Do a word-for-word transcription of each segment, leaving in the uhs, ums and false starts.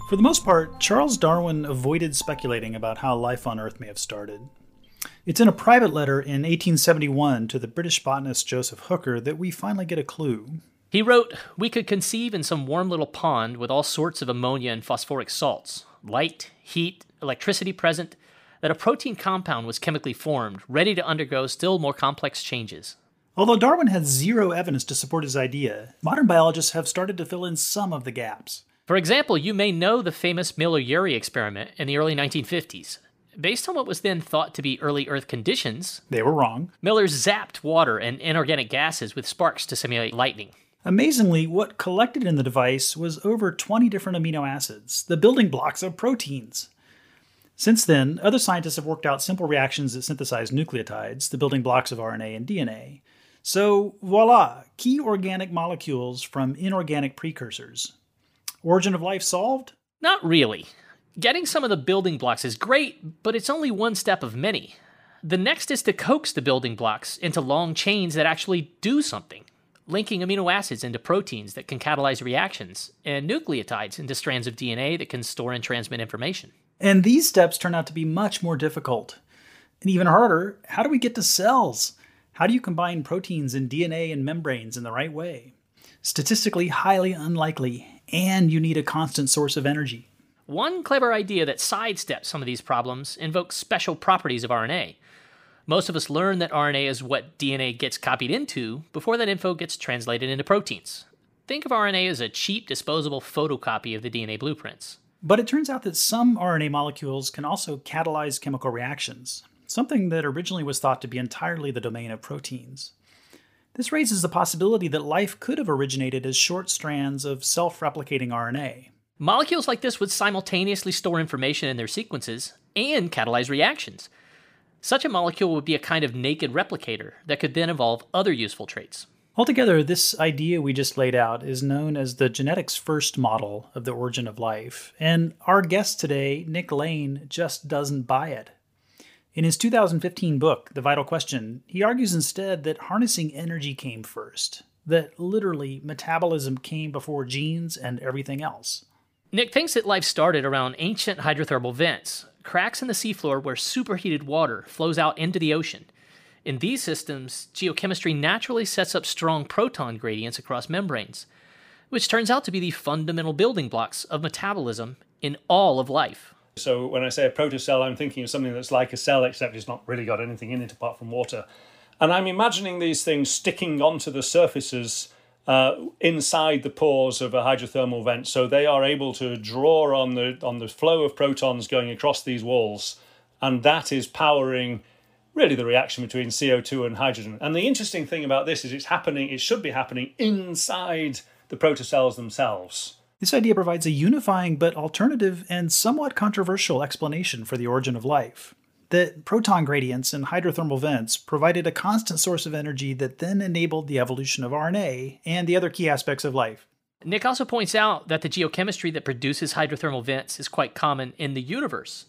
For the most part, Charles Darwin avoided speculating about how life on Earth may have started. It's in a private letter in eighteen seventy-one to the British botanist Joseph Hooker that we finally get a clue. He wrote, "We could conceive in some warm little pond with all sorts of ammonia and phosphoric salts, light, heat, electricity present, that a protein compound was chemically formed, ready to undergo still more complex changes." Although Darwin had zero evidence to support his idea, modern biologists have started to fill in some of the gaps. For example, you may know the famous Miller-Urey experiment in the early nineteen fifties. Based on what was then thought to be early Earth conditions, They were wrong. Miller zapped water and inorganic gases with sparks to simulate lightning. Amazingly, what collected in the device was over twenty different amino acids, the building blocks of proteins. Since then, other scientists have worked out simple reactions that synthesize nucleotides, the building blocks of R N A and D N A. So, voila, key organic molecules from inorganic precursors. Origin of life solved? Not really. Getting some of the building blocks is great, but it's only one step of many. The next is to coax the building blocks into long chains that actually do something, linking amino acids into proteins that can catalyze reactions, and nucleotides into strands of D N A that can store and transmit information. And these steps turn out to be much more difficult. And even harder, how do we get to cells? How do you combine proteins and D N A and membranes in the right way? Statistically highly unlikely, and you need a constant source of energy. One clever idea that sidesteps some of these problems invokes special properties of R N A. Most of us learn that R N A is what D N A gets copied into before that info gets translated into proteins. Think of R N A as a cheap, disposable photocopy of the D N A blueprints. But it turns out that some R N A molecules can also catalyze chemical reactions, something that originally was thought to be entirely the domain of proteins. This raises the possibility that life could have originated as short strands of self-replicating R N A. Molecules like this would simultaneously store information in their sequences and catalyze reactions. Such a molecule would be a kind of naked replicator that could then evolve other useful traits. Altogether, this idea we just laid out is known as the genetics first model of the origin of life, and our guest today, Nick Lane, just doesn't buy it. In his two thousand fifteen book, The Vital Question, he argues instead that harnessing energy came first, that literally metabolism came before genes and everything else. Nick thinks that life started around ancient hydrothermal vents, cracks in the seafloor where superheated water flows out into the ocean. In these systems, geochemistry naturally sets up strong proton gradients across membranes, which turns out to be the fundamental building blocks of metabolism in all of life. So when I say a protocell, I'm thinking of something that's like a cell, except it's not really got anything in it apart from water. And I'm imagining these things sticking onto the surfaces uh, inside the pores of a hydrothermal vent, so they are able to draw on the on the flow of protons going across these walls, and that is powering really the reaction between C O two and hydrogen. And the interesting thing about this is it's happening, it should be happening inside the protocells themselves. This idea provides a unifying but alternative and somewhat controversial explanation for the origin of life. That proton gradients in hydrothermal vents provided a constant source of energy that then enabled the evolution of R N A and the other key aspects of life. Nick also points out that the geochemistry that produces hydrothermal vents is quite common in the universe.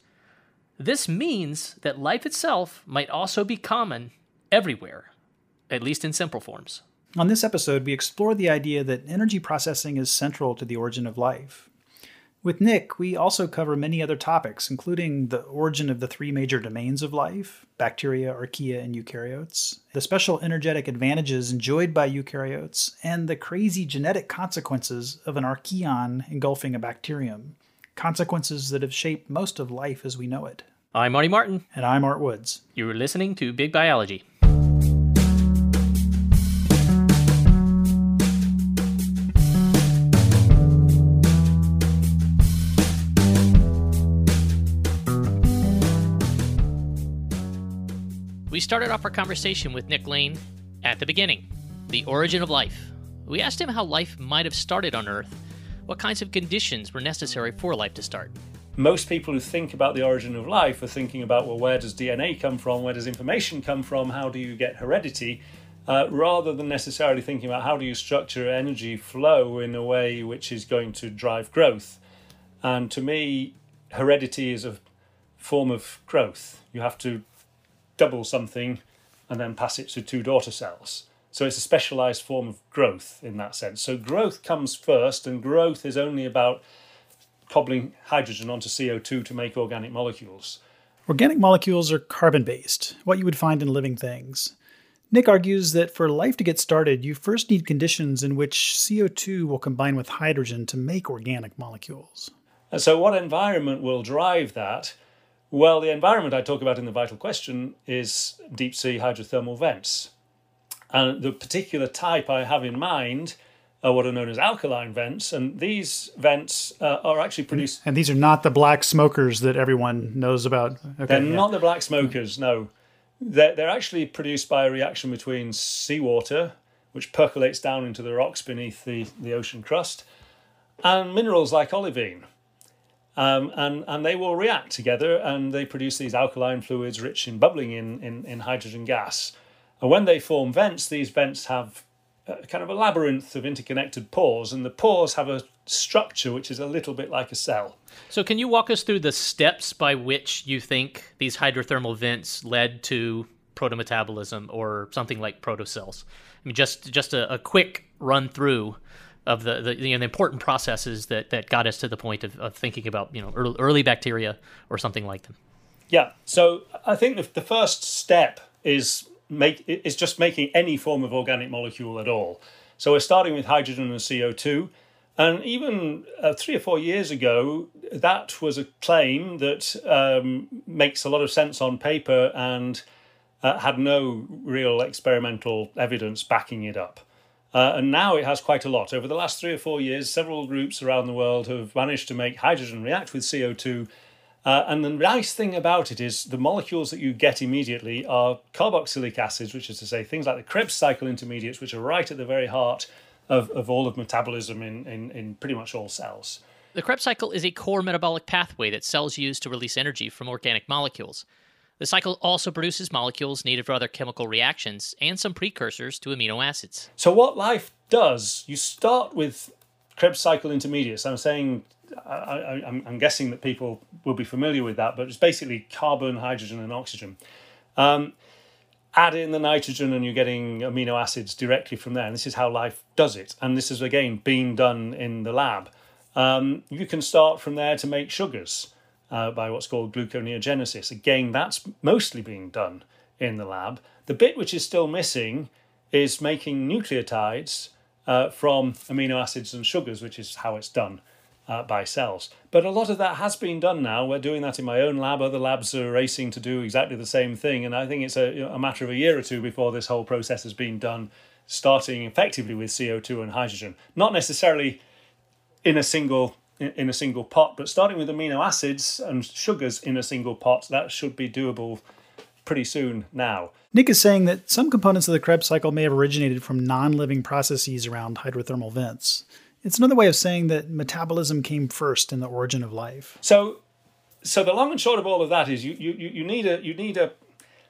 This means that life itself might also be common everywhere, at least in simple forms. On this episode, we explore the idea that energy processing is central to the origin of life. With Nick, we also cover many other topics, including the origin of the three major domains of life, bacteria, archaea, and eukaryotes, the special energetic advantages enjoyed by eukaryotes, and the crazy genetic consequences of an archaeon engulfing a bacterium, consequences that have shaped most of life as we know it. I'm Marty Martin. And I'm Art Woods. You're listening to Big Biology. We started off our conversation with Nick Lane at the beginning, the origin of life. We asked him how life might have started on Earth, what kinds of conditions were necessary for life to start. Most people who think about the origin of life are thinking about, well, where does D N A come from? Where does information come from? How do you get heredity? Uh, rather than necessarily thinking about how do you structure energy flow in a way which is going to drive growth. And to me, heredity is a form of growth. You have to double something and then pass it to two daughter cells. So it's a specialized form of growth in that sense. So growth comes first, and growth is only about cobbling hydrogen onto C O two to make organic molecules. Organic molecules are carbon-based, what you would find in living things. Nick argues that for life to get started, you first need conditions in which C O two will combine with hydrogen to make organic molecules. And so what environment will drive that? Well, the environment I talk about in the vital question is deep sea hydrothermal vents. And the particular type I have in mind are what are known as alkaline vents, and these vents uh, are actually produced... And these are not the black smokers that everyone knows about? Okay, they're yeah. not the black smokers, no. They're, they're actually produced by a reaction between seawater, which percolates down into the rocks beneath the, the ocean crust, and minerals like olivine. Um, and, and they will react together, and they produce these alkaline fluids rich in bubbling in, in, in hydrogen gas. And when they form vents, these vents have a kind of a labyrinth of interconnected pores, and the pores have a structure which is a little bit like a cell. So can you walk us through the steps by which you think these hydrothermal vents led to protometabolism or something like protocells? I mean, just just a, a quick run through of the, the, you know, the important processes that, that got us to the point of, of thinking about, you know, early, early bacteria or something like them. Yeah, so I think the, the first step is make is just making any form of organic molecule at all. So we're starting with hydrogen and C O two. And even uh, three or four years ago, that was a claim that um, makes a lot of sense on paper and uh, had no real experimental evidence backing it up. Uh, and now it has quite a lot. Over the last three or four years, several groups around the world have managed to make hydrogen react with C O two. Uh, and the nice thing about it is the molecules that you get immediately are carboxylic acids, which is to say things like the Krebs cycle intermediates, which are right at the very heart of, of all of metabolism in, in, in pretty much all cells. The Krebs cycle is a core metabolic pathway that cells use to release energy from organic molecules. The cycle also produces molecules needed for other chemical reactions and some precursors to amino acids. So what life does, you start with Krebs cycle intermediates. I'm saying, I, I, I'm, I'm guessing that people will be familiar with that, but it's basically carbon, hydrogen, and oxygen. Um, add in the nitrogen and you're getting amino acids directly from there. And this is how life does it. And this is, again, being done in the lab. Um, you can start from there to make sugars uh, by what's called gluconeogenesis. Again, that's mostly being done in the lab. The bit which is still missing is making nucleotides uh, from amino acids and sugars, which is how it's done uh, by cells. But a lot of that has been done now. We're doing that in my own lab. Other labs are racing to do exactly the same thing. And I think it's a, a matter of a year or two before this whole process has been done, starting effectively with C O two and hydrogen. Not necessarily in a single in a single pot, but starting with amino acids and sugars in a single pot, that should be doable pretty soon now. Nick is saying that some components of the Krebs cycle may have originated from non-living processes around hydrothermal vents. It's another way of saying that metabolism came first in the origin of life. So, so the long and short of all of that is you you you need a you need a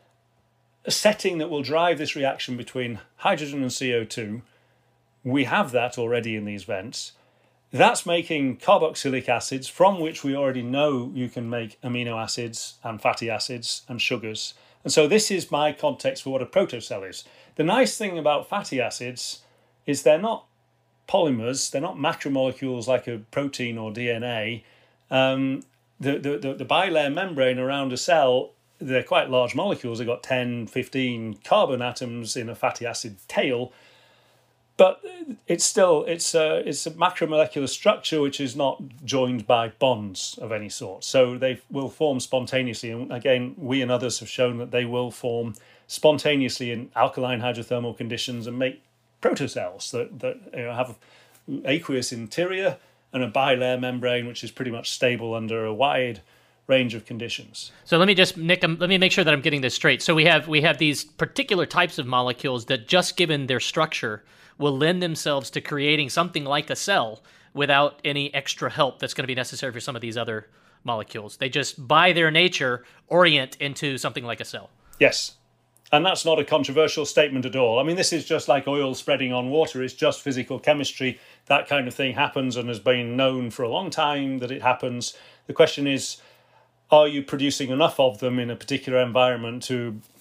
a setting that will drive this reaction between hydrogen and C O two. We have that already in these vents. That's making carboxylic acids, from which we already know you can make amino acids and fatty acids and sugars. And so this is my context for what a protocell is. The nice thing about fatty acids is they're not polymers, they're not macromolecules like a protein or D N A. Um, the, the, the, the bilayer membrane around a cell, they're quite large molecules. They've got ten, fifteen carbon atoms in a fatty acid tail. But it's still, it's a, it's a macromolecular structure which is not joined by bonds of any sort. So they will form spontaneously. And again, we and others have shown that they will form spontaneously in alkaline hydrothermal conditions and make protocells that, that you know, have aqueous interior and a bilayer membrane which is pretty much stable under a wide range of conditions. So let me just, Nick, um, let me make sure that I'm getting this straight. So we have we have these particular types of molecules that, just given their structure, will lend themselves to creating something like a cell without any extra help that's going to be necessary for some of these other molecules. They just, by their nature, orient into something like a cell. Yes. And that's not a controversial statement at all. I mean, this is just like oil spreading on water. It's just physical chemistry. That kind of thing happens and has been known for a long time that it happens. The question is, are you producing enough of them in a particular environment to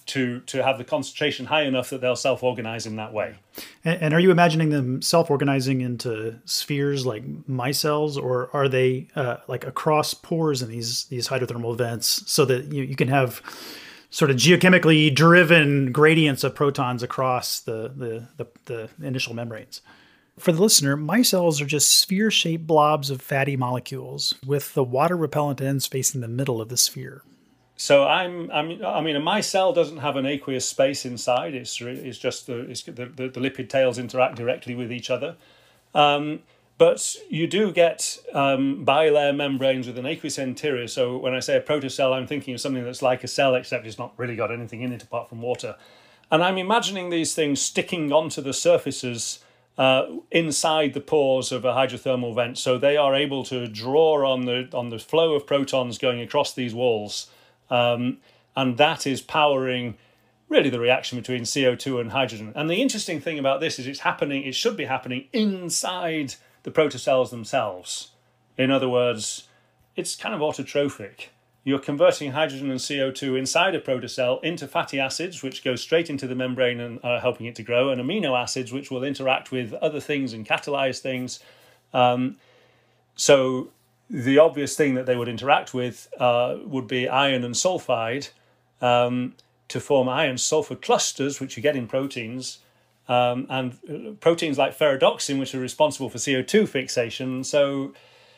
to to have the concentration high enough that they'll self-organize in that way. And, and are you imagining them self-organizing into spheres like micelles, or are they uh, like across pores in these these hydrothermal vents, so that you, you can have sort of geochemically driven gradients of protons across the the, the, the initial membranes? For the listener, micelles are just sphere-shaped blobs of fatty molecules with the water-repellent ends facing the middle of the sphere. So I'm, I'm, I mean, a micelle doesn't have an aqueous space inside. It's it's just the it's the, the, the lipid tails interact directly with each other. Um, but you do get um, bilayer membranes with an aqueous interior. So when I say a protocell, I'm thinking of something that's like a cell, except it's not really got anything in it apart from water. And I'm imagining these things sticking onto the surfaces Uh, inside the pores of a hydrothermal vent, so they are able to draw on the on the flow of protons going across these walls, um, and that is powering really the reaction between C O two and hydrogen. And the interesting thing about this is it's happening. It should be happening inside the protocells themselves. In other words, it's kind of autotrophic. You're converting hydrogen and C O two inside a protocell into fatty acids, which go straight into the membrane and are helping it to grow, and amino acids, which will interact with other things and catalyze things. Um, so the obvious thing that they would interact with uh, would be iron and sulfide um, to form iron-sulfur clusters, which you get in proteins, um, and proteins like ferredoxin, which are responsible for C O two fixation. So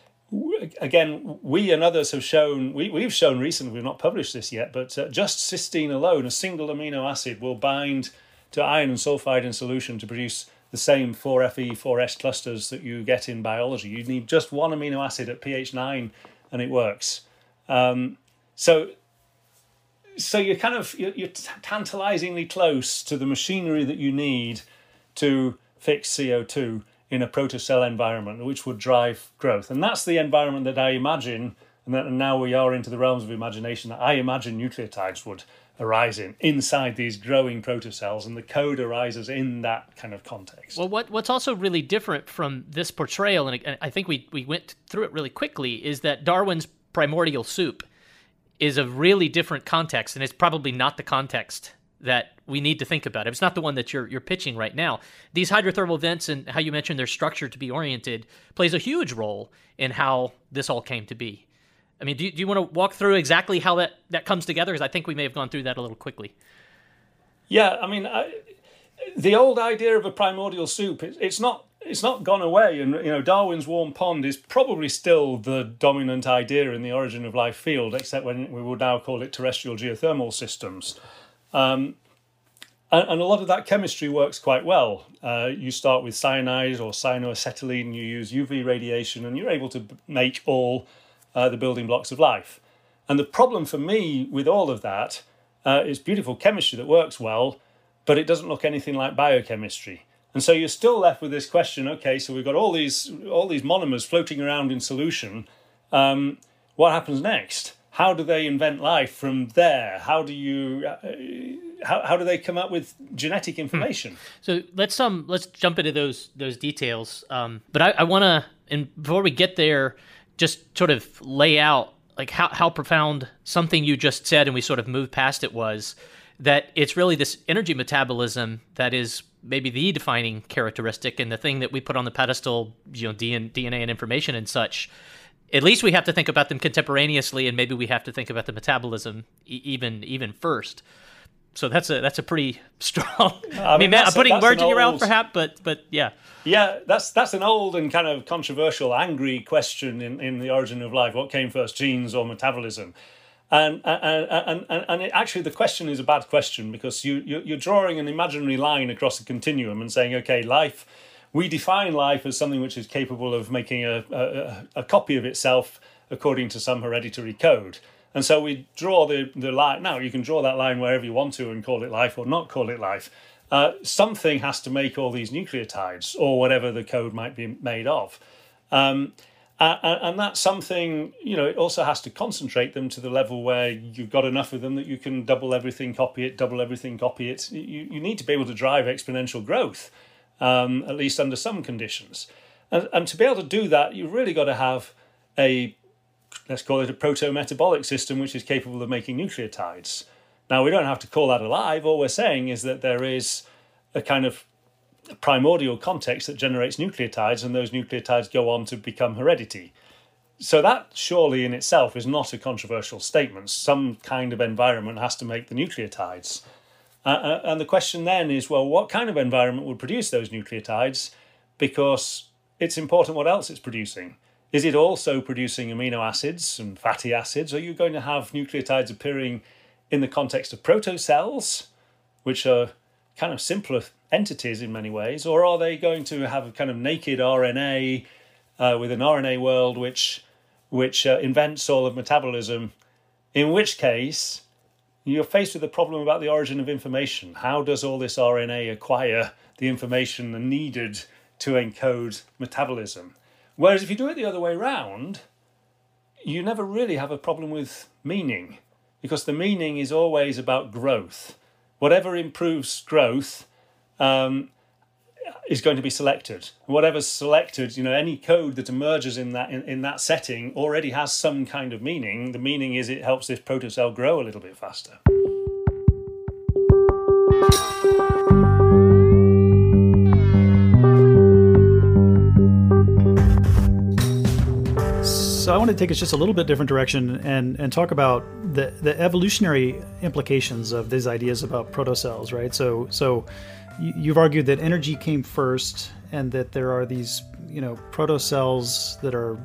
again, we and others have shown, we, we've shown recently, we've not published this yet, but uh, just cysteine alone, a single amino acid, will bind to iron and sulfide in solution to produce the same four F E, four S clusters that you get in biology. You need just one amino acid at pH nine and it works. Um, so so you're kind of, you're, you're tantalizingly close to the machinery that you need to fix C O two in a protocell environment, which would drive growth. And that's the environment that I imagine, and, that, and now we are into the realms of imagination, that I imagine nucleotides would arise in, inside these growing protocells, and the code arises in that kind of context. Well, what what's also really different from this portrayal, and I think we, we went through it really quickly, is that Darwin's primordial soup is a really different context, and it's probably not the context that we need to think about. It's not the one that you're you're pitching right now. These hydrothermal vents and how you mentioned their structure to be oriented plays a huge role in how this all came to be. I mean, do you, do you want to walk through exactly how that, that comes together? Because I think we may have gone through that a little quickly. Yeah, I mean, I, the old idea of a primordial soup, it, it's not it's not gone away. And, you know, Darwin's warm pond is probably still the dominant idea in the origin of life field, except when we would now call it terrestrial geothermal systems. Um, and, and a lot of that chemistry works quite well. Uh, you start with cyanide or cyanoacetylene, you use U V radiation, and you're able to make all uh, the building blocks of life. And the problem for me with all of that uh, is beautiful chemistry that works well, but it doesn't look anything like biochemistry. And so you're still left with this question, okay, so we've got all these all these monomers floating around in solution. Um, what happens next? How do they invent life from there? How do you, uh, how how do they come up with genetic information? Hmm. So let's um let's jump into those those details. Um, but I, I want to, and before we get there, just sort of lay out like how how profound something you just said, and we sort of moved past it, was that it's really this energy metabolism that is maybe the defining characteristic, and the thing that we put on the pedestal, you know, D N A and information and such. At least we have to think about them contemporaneously, and maybe we have to think about the metabolism e- even even first. So that's a that's a pretty strong. I, I mean, mean I'm putting a, words in your mouth, perhaps, but but yeah, yeah, that's that's an old and kind of controversial, angry question in, in the origin of life. What came first, genes or metabolism? And and and and, and it, actually, the question is a bad question, because you you're drawing an imaginary line across a continuum and saying, okay, life. We define life as something which is capable of making a, a, a copy of itself according to some hereditary code. And so we draw the, the line. Now, you can draw that line wherever you want to and call it life or not call it life. Uh, something has to make all these nucleotides, or whatever the code might be made of. Um, and, and that something, you know, it also has to concentrate them to the level where you've got enough of them that you can double everything, copy it, double everything, copy it. You, you need to be able to drive exponential growth. Um, at least under some conditions. And, and to be able to do that, you've really got to have a, let's call it a proto-metabolic system, which is capable of making nucleotides. Now, we don't have to call that alive. All we're saying is that there is a kind of primordial context that generates nucleotides, and those nucleotides go on to become heredity. So that surely in itself is not a controversial statement. Some kind of environment has to make the nucleotides. Uh, and the question then is, well, what kind of environment would produce those nucleotides? Because it's important what else it's producing. Is it also producing amino acids and fatty acids? Are you going to have nucleotides appearing in the context of protocells, which are kind of simpler entities in many ways? Or are they going to have a kind of naked R N A uh, with an R N A world which which uh, invents all of metabolism, in which case you're faced with the problem about the origin of information. How does all this R N A acquire the information needed to encode metabolism? Whereas if you do it the other way around, you never really have a problem with meaning, because the meaning is always about growth. Whatever improves growth um, is going to be selected. Whatever's selected, you know, any code that emerges in that in, in that setting already has some kind of meaning. The meaning is it helps this protocell grow a little bit faster. So I want to take us just a little bit different direction and, and talk about the, the evolutionary implications of these ideas about protocells, right? So so you've argued that energy came first, and that there are these, you know, protocells that are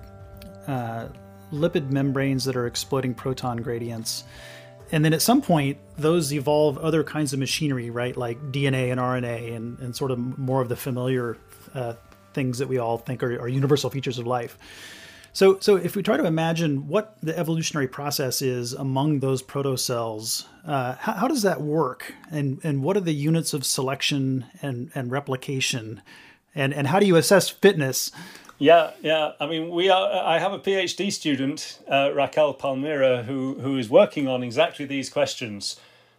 uh, lipid membranes that are exploiting proton gradients. And then at some point, those evolve other kinds of machinery, right? Like D N A and R N A and, and sort of more of the familiar uh, things that we all think are, are universal features of life. So, so if we try to imagine what the evolutionary process is among those protocells, uh, how, how does that work? And and what are the units of selection and, and replication? And and how do you assess fitness? Yeah, yeah. I mean, we are. I have a PhD student, uh, Raquel Palmira, who who is working on exactly these questions,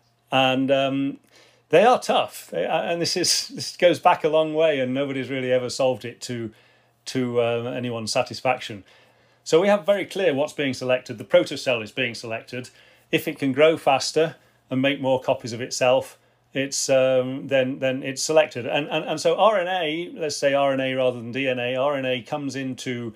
and um, they are tough. They, and this is this goes back a long way, and nobody's really ever solved it to to uh, anyone's satisfaction. So we have very clear what's being selected. The protocell is being selected. If it can grow faster and make more copies of itself, it's um, then then it's selected. And, and and so R N A, let's say R N A rather than D N A, R N A comes into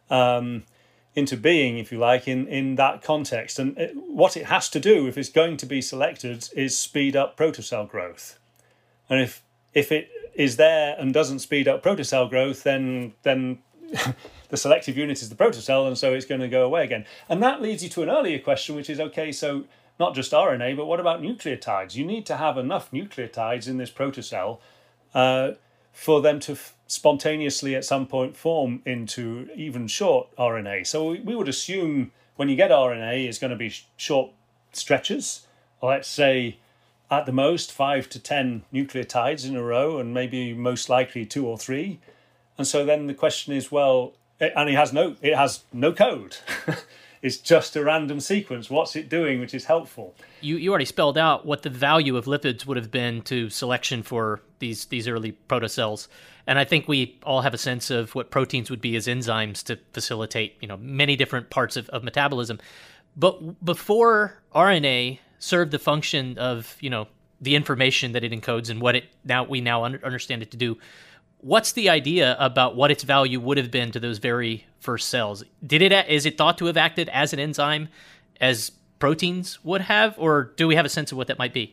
um, into being, if you like, in, in that context. And it, what it has to do, if it's going to be selected, is speed up protocell growth. And if if it is there and doesn't speed up protocell growth, then then the selective unit is the protocell, and so it's going to go away again. And that leads you to an earlier question, which is, okay, so not just R N A, but what about nucleotides? You need to have enough nucleotides in this protocell uh, for them to f- spontaneously at some point form into even short R N A. So we, we would assume when you get R N A, it's going to be sh- short stretches, let's say at the most five to ten nucleotides in a row, and maybe most likely two or three. And so then the question is, well, it, and it has no, it has no code. It's just a random sequence. What's it doing, which is helpful? You you already spelled out what the value of lipids would have been to selection for these these early protocells, and I think we all have a sense of what proteins would be as enzymes to facilitate, you know, many different parts of, of metabolism. But before R N A served the function of, you know, the information that it encodes and what it now we now un- understand it to do, what's the idea about what its value would have been to those very first cells? Did it is it thought to have acted as an enzyme, as proteins would have, or do we have a sense of what that might be?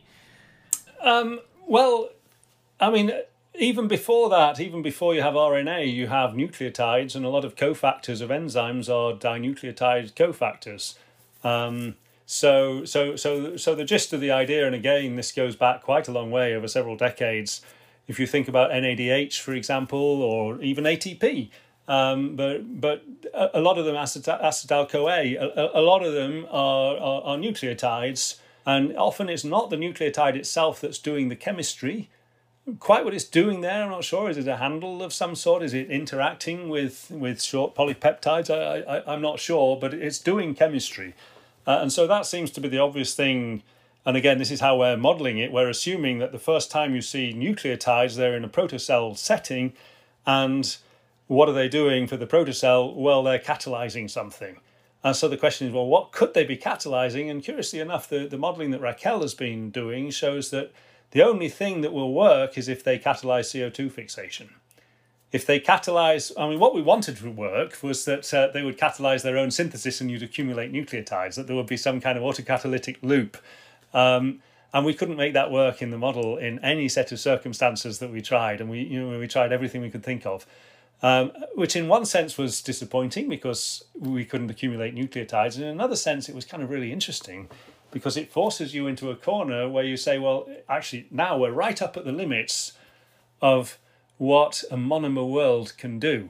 Um, well, I mean, even before that, even before you have R N A, you have nucleotides, and a lot of cofactors of enzymes are dinucleotide cofactors. Um, so, so, so, so the gist of the idea, and again, this goes back quite a long way over several decades. If you think about N A D H, for example, or even A T P, um, but but a, a lot of them acet- acetyl-CoA, a, a lot of them are, are, are nucleotides, and often it's not the nucleotide itself that's doing the chemistry. Quite what it's doing there, I'm not sure. Is it a handle of some sort? Is it interacting with, with short polypeptides? I, I, I'm not sure, but it's doing chemistry. Uh, and so that seems to be the obvious thing. And again, this is how we're modeling it. We're assuming that the first time you see nucleotides, they're in a protocell setting. And what are they doing for the protocell? Well, they're catalyzing something. And so the question is, well, what could they be catalyzing? And curiously enough, the, the modelling that Raquel has been doing shows that the only thing that will work is if they catalyze C O two fixation. If they catalyze, I mean, what we wanted to work was that uh, they would catalyze their own synthesis and you'd accumulate nucleotides, that there would be some kind of autocatalytic loop. Um, and we couldn't make that work in the model in any set of circumstances that we tried. And we, you know, we tried everything we could think of, um, which in one sense was disappointing because we couldn't accumulate nucleotides. And in another sense, it was kind of really interesting because it forces you into a corner where you say, well, actually, now we're right up at the limits of what a monomer world can do.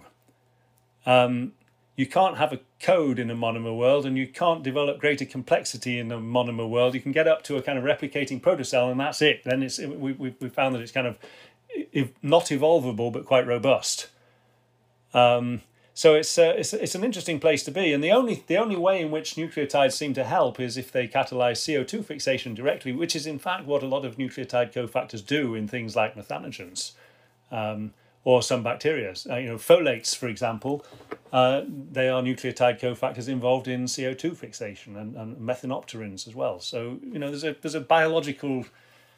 Um, you can't have a code in a monomer world, and you can't develop greater complexity in a monomer world. You can get up to a kind of replicating protocell, and that's it. Then it's we we we found that it's kind of if not evolvable but quite robust. Um, so it's uh, it's it's an interesting place to be, and the only the only way in which nucleotides seem to help is if they catalyze C O two fixation directly, which is in fact what a lot of nucleotide cofactors do in things like methanogens. Um, or some bacteria. Uh, you know, folates, for example, uh, they are nucleotide cofactors involved in C O two fixation, and, and methanopterins as well. So, you know, there's a there's a biological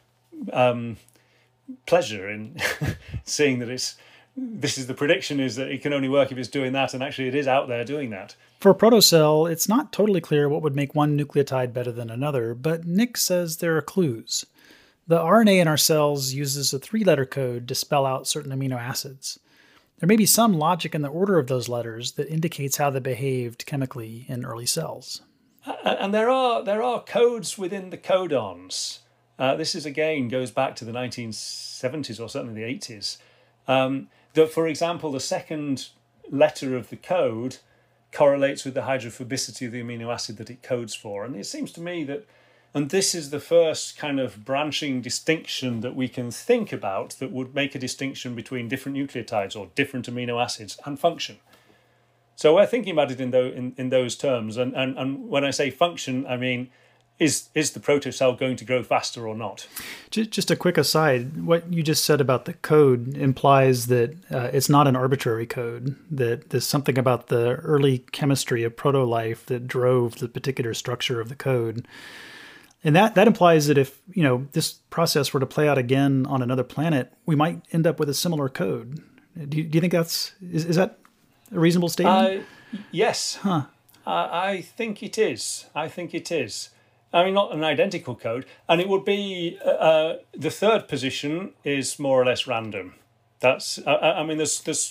um, pleasure in seeing that it's this is the prediction is that it can only work if it's doing that, and actually it is out there doing that. For a protocell, it's not totally clear what would make one nucleotide better than another, but Nick says there are clues. The R N A in our cells uses a three-letter code to spell out certain amino acids. There may be some logic in the order of those letters that indicates how they behaved chemically in early cells. And there are there are codes within the codons. Uh, this is again goes back to the nineteen seventies or certainly the eighties. Um, that, for example, the second letter of the code correlates with the hydrophobicity of the amino acid that it codes for. And it seems to me that And this is the first kind of branching distinction that we can think about that would make a distinction between different nucleotides or different amino acids and function. So we're thinking about it in, those, in, in those terms. And, and, and when I say function, I mean, is, is the protocell going to grow faster or not? Just a quick aside, what you just said about the code implies that uh, it's not an arbitrary code, that there's something about the early chemistry of proto-life that drove the particular structure of the code. And that, that implies that if, you know, this process were to play out again on another planet, we might end up with a similar code. Do you, do you think that's, is, is that a reasonable statement? Uh, yes. Huh. I, I think it is. I think it is. I mean, not an identical code. And it would be, uh, the third position is more or less random. That's, I, I mean, there's, there's,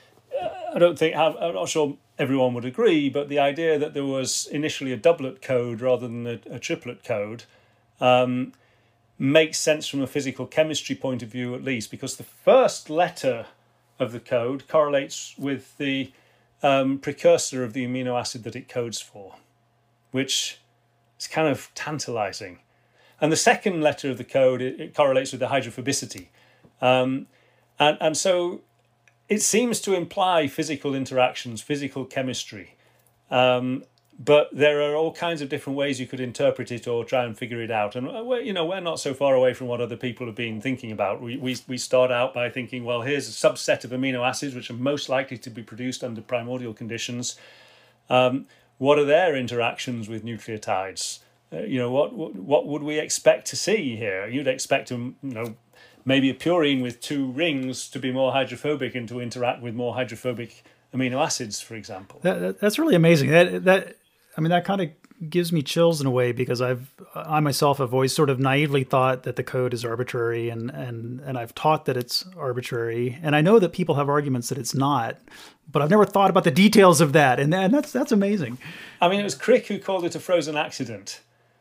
I don't think, I'm not sure everyone would agree, but the idea that there was initially a doublet code rather than a, a triplet code um, makes sense from a physical chemistry point of view, at least, because the first letter of the code correlates with the um, precursor of the amino acid that it codes for, which is kind of tantalizing. And the second letter of the code, it, it correlates with the hydrophobicity. Um, and, and so it seems to imply physical interactions, physical chemistry. Um, but there are all kinds of different ways you could interpret it or try and figure it out. And, we're, you know, we're not so far away from what other people have been thinking about. We, we, we start out by thinking, well, here's a subset of amino acids which are most likely to be produced under primordial conditions. Um, what are their interactions with nucleotides? Uh, you know, what, what what would we expect to see here? You'd expect to, you know, maybe a purine with two rings to be more hydrophobic and to interact with more hydrophobic amino acids, for example. That, that, that's really amazing. That that I mean, that kind of gives me chills in a way, because I've I myself have always sort of naively thought that the code is arbitrary, and and and I've taught that it's arbitrary, and I know that people have arguments that it's not, but I've never thought about the details of that, and, and that's that's amazing. I mean, it was Crick who called it a frozen accident.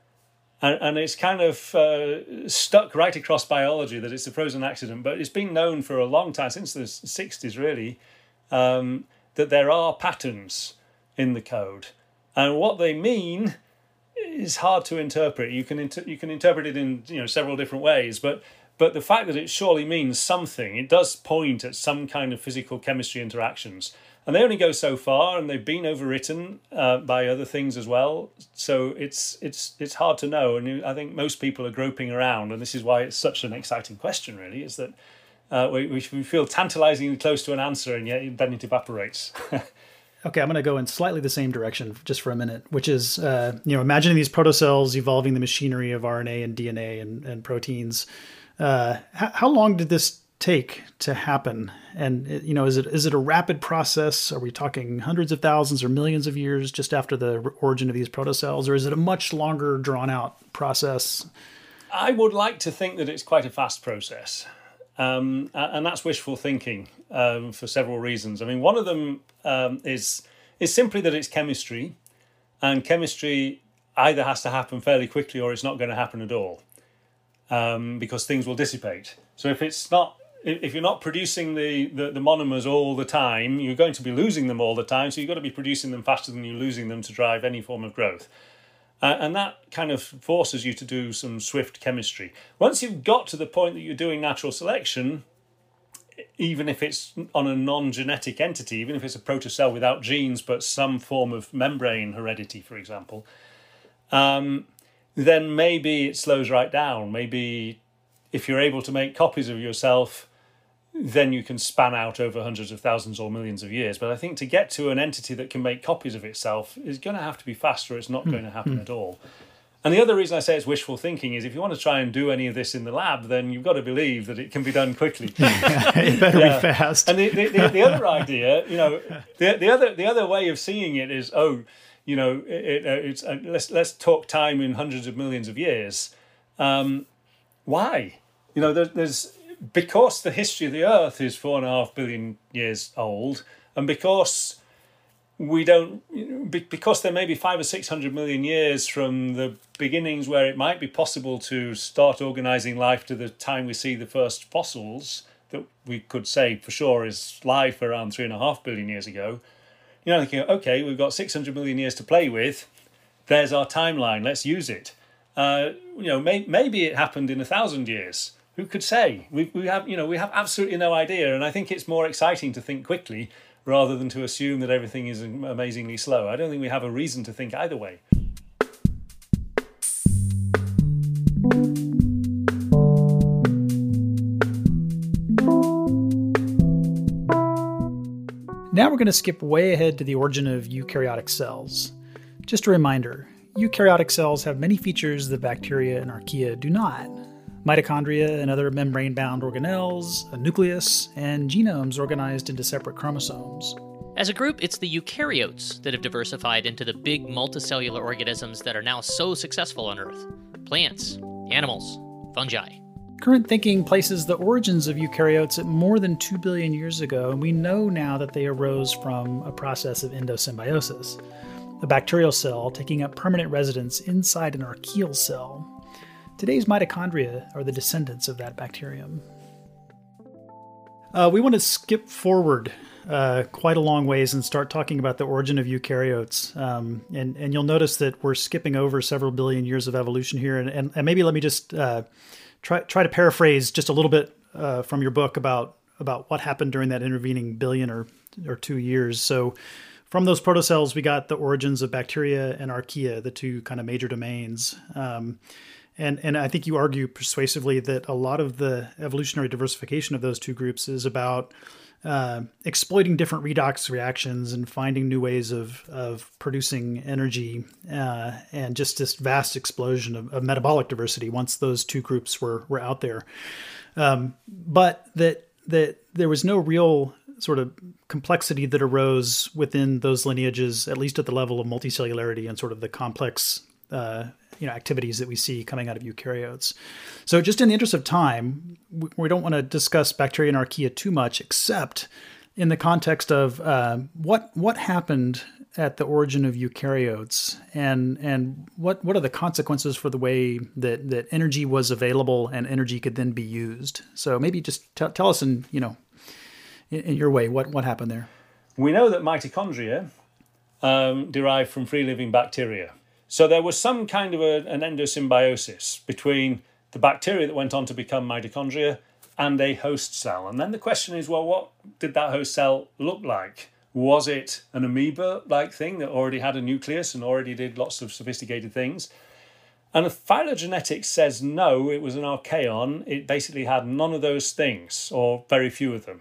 And, and it's kind of uh, stuck right across biology that it's a frozen accident. But it's been known for a long time, since the sixties really, um, that there are patterns in the code. And what they mean is hard to interpret. You can inter- you can interpret it in you know several different ways. But but the fact that it surely means something, it does point at some kind of physical chemistry interactions. And they only go so far, and they've been overwritten uh, by other things as well. So it's it's it's hard to know, and I think most people are groping around, and this is why it's such an exciting question. Really, is that uh, we we feel tantalisingly close to an answer, and yet then it evaporates. Okay, I'm going to go in slightly the same direction just for a minute, which is, uh, you know, imagining these protocells evolving the machinery of R N A and D N A and, and proteins. Uh, how, how long did this take to happen? And, you know, is it is it a rapid process? Are we talking hundreds of thousands or millions of years just after the origin of these protocells? Or is it a much longer, drawn-out process? I would like to think that it's quite a fast process. Um, and that's wishful thinking um, for several reasons. I mean, one of them um, is is simply that it's chemistry, and chemistry either has to happen fairly quickly or it's not going to happen at all, um, because things will dissipate. So if it's not, if you're not producing the, the, the monomers all the time, you're going to be losing them all the time. So you've got to be producing them faster than you're losing them to drive any form of growth. Uh, and that kind of forces you to do some swift chemistry. Once you've got to the point that you're doing natural selection, even if it's on a non-genetic entity, even if it's a protocell without genes but some form of membrane heredity, for example, um, then maybe it slows right down. Maybe if you're able to make copies of yourself, then you can span out over hundreds of thousands or millions of years. But I think to get to an entity that can make copies of itself is going to have to be faster. It's not going to happen at all. And the other reason I say it's wishful thinking is if you want to try and do any of this in the lab, then you've got to believe that it can be done quickly. It better yeah. be fast. And the, the, the, the other idea, you know, the, the other the other way of seeing it is, oh, you know, it, it, it's uh, let's let's talk time in hundreds of millions of years. Um, why? You know, there, there's because the history of the Earth is four and a half billion years old, and because we don't, because there may be five or six hundred million years from the beginnings where it might be possible to start organizing life to the time we see the first fossils that we could say for sure is life around three and a half billion years ago. You know, thinking, okay, we've got six hundred million years to play with. There's our timeline. Let's use it. Uh, you know, may, maybe it happened in a thousand years. Who could say? We we have you know we have absolutely no idea, and I think it's more exciting to think quickly rather than to assume that everything is amazingly slow. I don't think we have a reason to think either way. Now we're going to skip way ahead to the origin of eukaryotic cells. Just a reminder, eukaryotic cells have many features that bacteria and archaea do not. Mitochondria and other membrane-bound organelles, a nucleus, and genomes organized into separate chromosomes. As a group, it's the eukaryotes that have diversified into the big multicellular organisms that are now so successful on Earth. Plants, animals, fungi. Current thinking places the origins of eukaryotes at more than two billion years ago, and we know now that they arose from a process of endosymbiosis, a bacterial cell taking up permanent residence inside an archaeal cell. Today's mitochondria are the descendants of that bacterium. Uh, we want to skip forward uh, quite a long ways and start talking about the origin of eukaryotes. Um, and, and you'll notice that we're skipping over several billion years of evolution here. And, and, and maybe let me just uh, try try to paraphrase just a little bit uh, from your book about, about what happened during that intervening billion or, or two years. So from those protocells, we got the origins of bacteria and archaea, the two kind of major domains. Um, And and I think you argue persuasively that a lot of the evolutionary diversification of those two groups is about uh, exploiting different redox reactions and finding new ways of of producing energy uh, and just this vast explosion of, of metabolic diversity once those two groups were were out there. Um, but that that there was no real sort of complexity that arose within those lineages, at least at the level of multicellularity and sort of the complex uh, you know, activities that we see coming out of eukaryotes. So just in the interest of time, we don't want to discuss bacteria and archaea too much, except in the context of uh, what what happened at the origin of eukaryotes, and and what what are the consequences for the way that, that energy was available and energy could then be used. So maybe just t- tell us in, you know, in, in your way, what, what happened there. We know that mitochondria um, derive from free-living bacteria. So there was some kind of a, an endosymbiosis between the bacteria that went on to become mitochondria and a host cell. And then the question is, well, what did that host cell look like? Was it an amoeba-like thing that already had a nucleus and already did lots of sophisticated things? And phylogenetics says no, it was an archaeon. It basically had none of those things, or very few of them.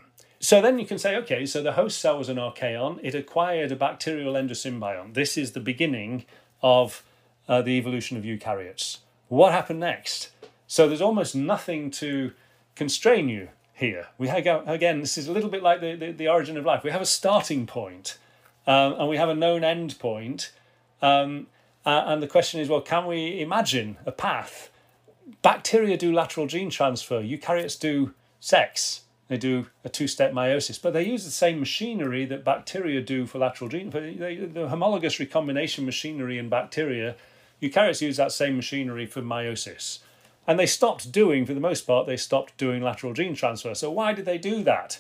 So then you can say, okay, so the host cell was an archaeon. It acquired a bacterial endosymbiont. This is the beginning of uh, the evolution of eukaryotes. What happened next? So there's almost nothing to constrain you here. We have, again, this is a little bit like the, the, the origin of life. We have a starting point, um, and we have a known end point. Um, uh, and the question is, well, can we imagine a path? Bacteria do lateral gene transfer. Eukaryotes do sex. They do a two-step meiosis, but they use the same machinery that bacteria do for lateral gene. They, the homologous recombination machinery in bacteria, eukaryotes use that same machinery for meiosis. And they stopped doing, for the most part, they stopped doing lateral gene transfer. So why did they do that?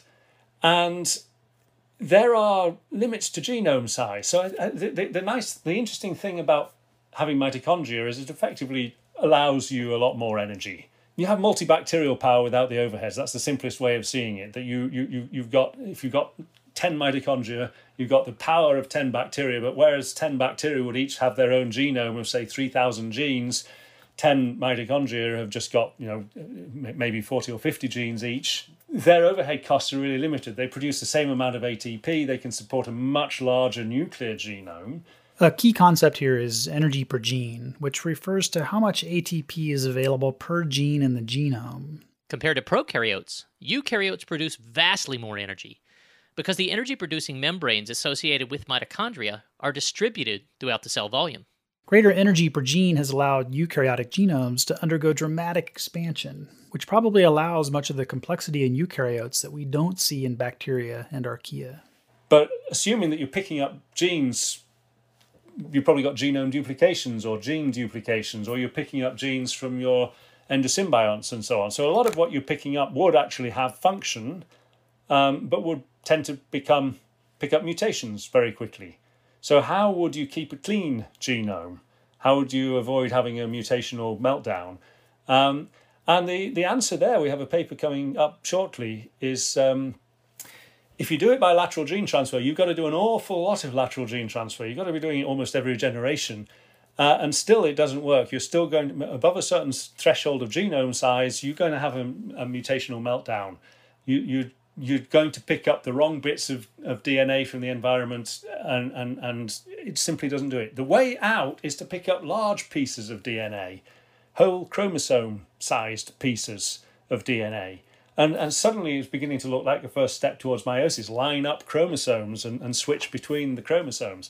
And there are limits to genome size. So the, the, the nice, the interesting thing about having mitochondria is it effectively allows you a lot more energy. You have multibacterial power without the overheads. That's the simplest way of seeing it. That you you you you've got if you've got ten mitochondria, you've got the power of ten bacteria. But whereas ten bacteria would each have their own genome of say three thousand genes, ten mitochondria have just got you know maybe forty or fifty genes each. Their overhead costs are really limited. They produce the same amount of A T P. They can support a much larger nuclear genome. A key concept here is energy per gene, which refers to how much A T P is available per gene in the genome. Compared to prokaryotes, eukaryotes produce vastly more energy because the energy-producing membranes associated with mitochondria are distributed throughout the cell volume. Greater energy per gene has allowed eukaryotic genomes to undergo dramatic expansion, which probably allows much of the complexity in eukaryotes that we don't see in bacteria and archaea. But assuming that you're picking up genes, you've probably got genome duplications or gene duplications, or you're picking up genes from your endosymbionts and so on. So a lot of what you're picking up would actually have function, um, but would tend to become pick up mutations very quickly. So how would you keep a clean genome? How would you avoid having a mutational meltdown? Um, and the, the answer there, we have a paper coming up shortly, is um, if you do it by lateral gene transfer, you've got to do an awful lot of lateral gene transfer. You've got to be doing it almost every generation. Uh, and still it doesn't work. You're still going to, above a certain threshold of genome size, you're going to have a, a mutational meltdown. You, you, you're going to pick up the wrong bits of, of D N A from the environment, and, and, and it simply doesn't do it. The way out is to pick up large pieces of D N A, whole chromosome-sized pieces of D N A. And, and suddenly it's beginning to look like the first step towards meiosis. Line up chromosomes and, and switch between the chromosomes.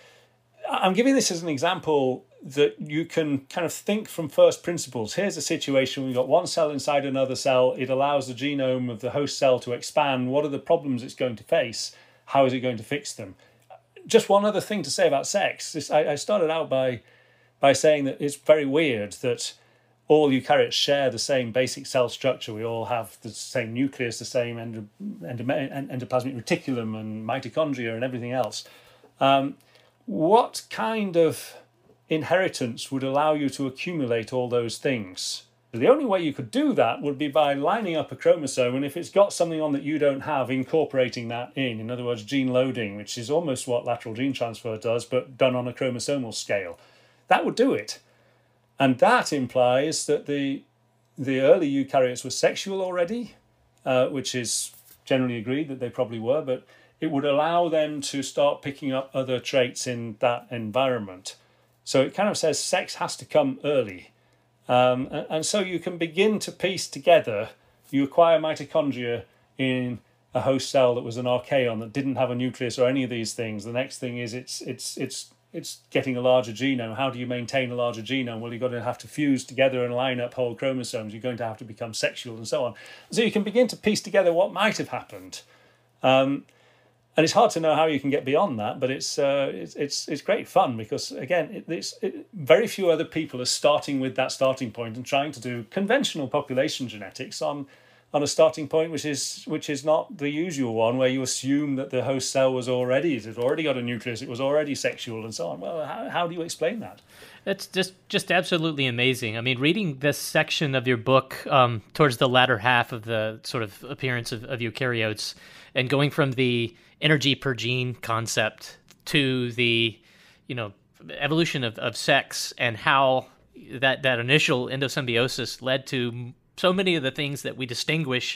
I'm giving this as an example that you can kind of think from first principles. Here's a situation, we've got one cell inside another cell. It allows the genome of the host cell to expand. What are the problems it's going to face? How is it going to fix them? Just one other thing to say about sex. This, I, I started out by, by saying that it's very weird that all eukaryotes share the same basic cell structure. We all have the same nucleus, the same endo, endo, endoplasmic reticulum and mitochondria and everything else. Um, what kind of inheritance would allow you to accumulate all those things? The only way you could do that would be by lining up a chromosome, and if it's got something on that you don't have, incorporating that in. In other words, gene loading, which is almost what lateral gene transfer does, but done on a chromosomal scale. That would do it. And that implies that the the early eukaryotes were sexual already, uh, which is generally agreed that they probably were, but it would allow them to start picking up other traits in that environment. So it kind of says sex has to come early. Um, and, and so you can begin to piece together, you acquire mitochondria in a host cell that was an archaeon that didn't have a nucleus or any of these things. The next thing is it's it's it's it's getting a larger genome. How do you maintain a larger genome? Well, you've got to have to fuse together and line up whole chromosomes. You're going to have to become sexual and so on. So you can begin to piece together what might have happened. Um, and it's hard to know how you can get beyond that, but it's uh, it's, it's it's great fun because, again, it, it's, it, very few other people are starting with that starting point and trying to do conventional population genetics on on a starting point which is which is not the usual one, where you assume that the host cell was already, it had already got a nucleus, it was already sexual and so on. Well, how, how do you explain that? It's just just absolutely amazing. I mean, reading this section of your book um, towards the latter half of the sort of appearance of, of eukaryotes, and going from the energy per gene concept to the, you know, evolution of, of sex, and how that, that initial endosymbiosis led to so many of the things that we distinguish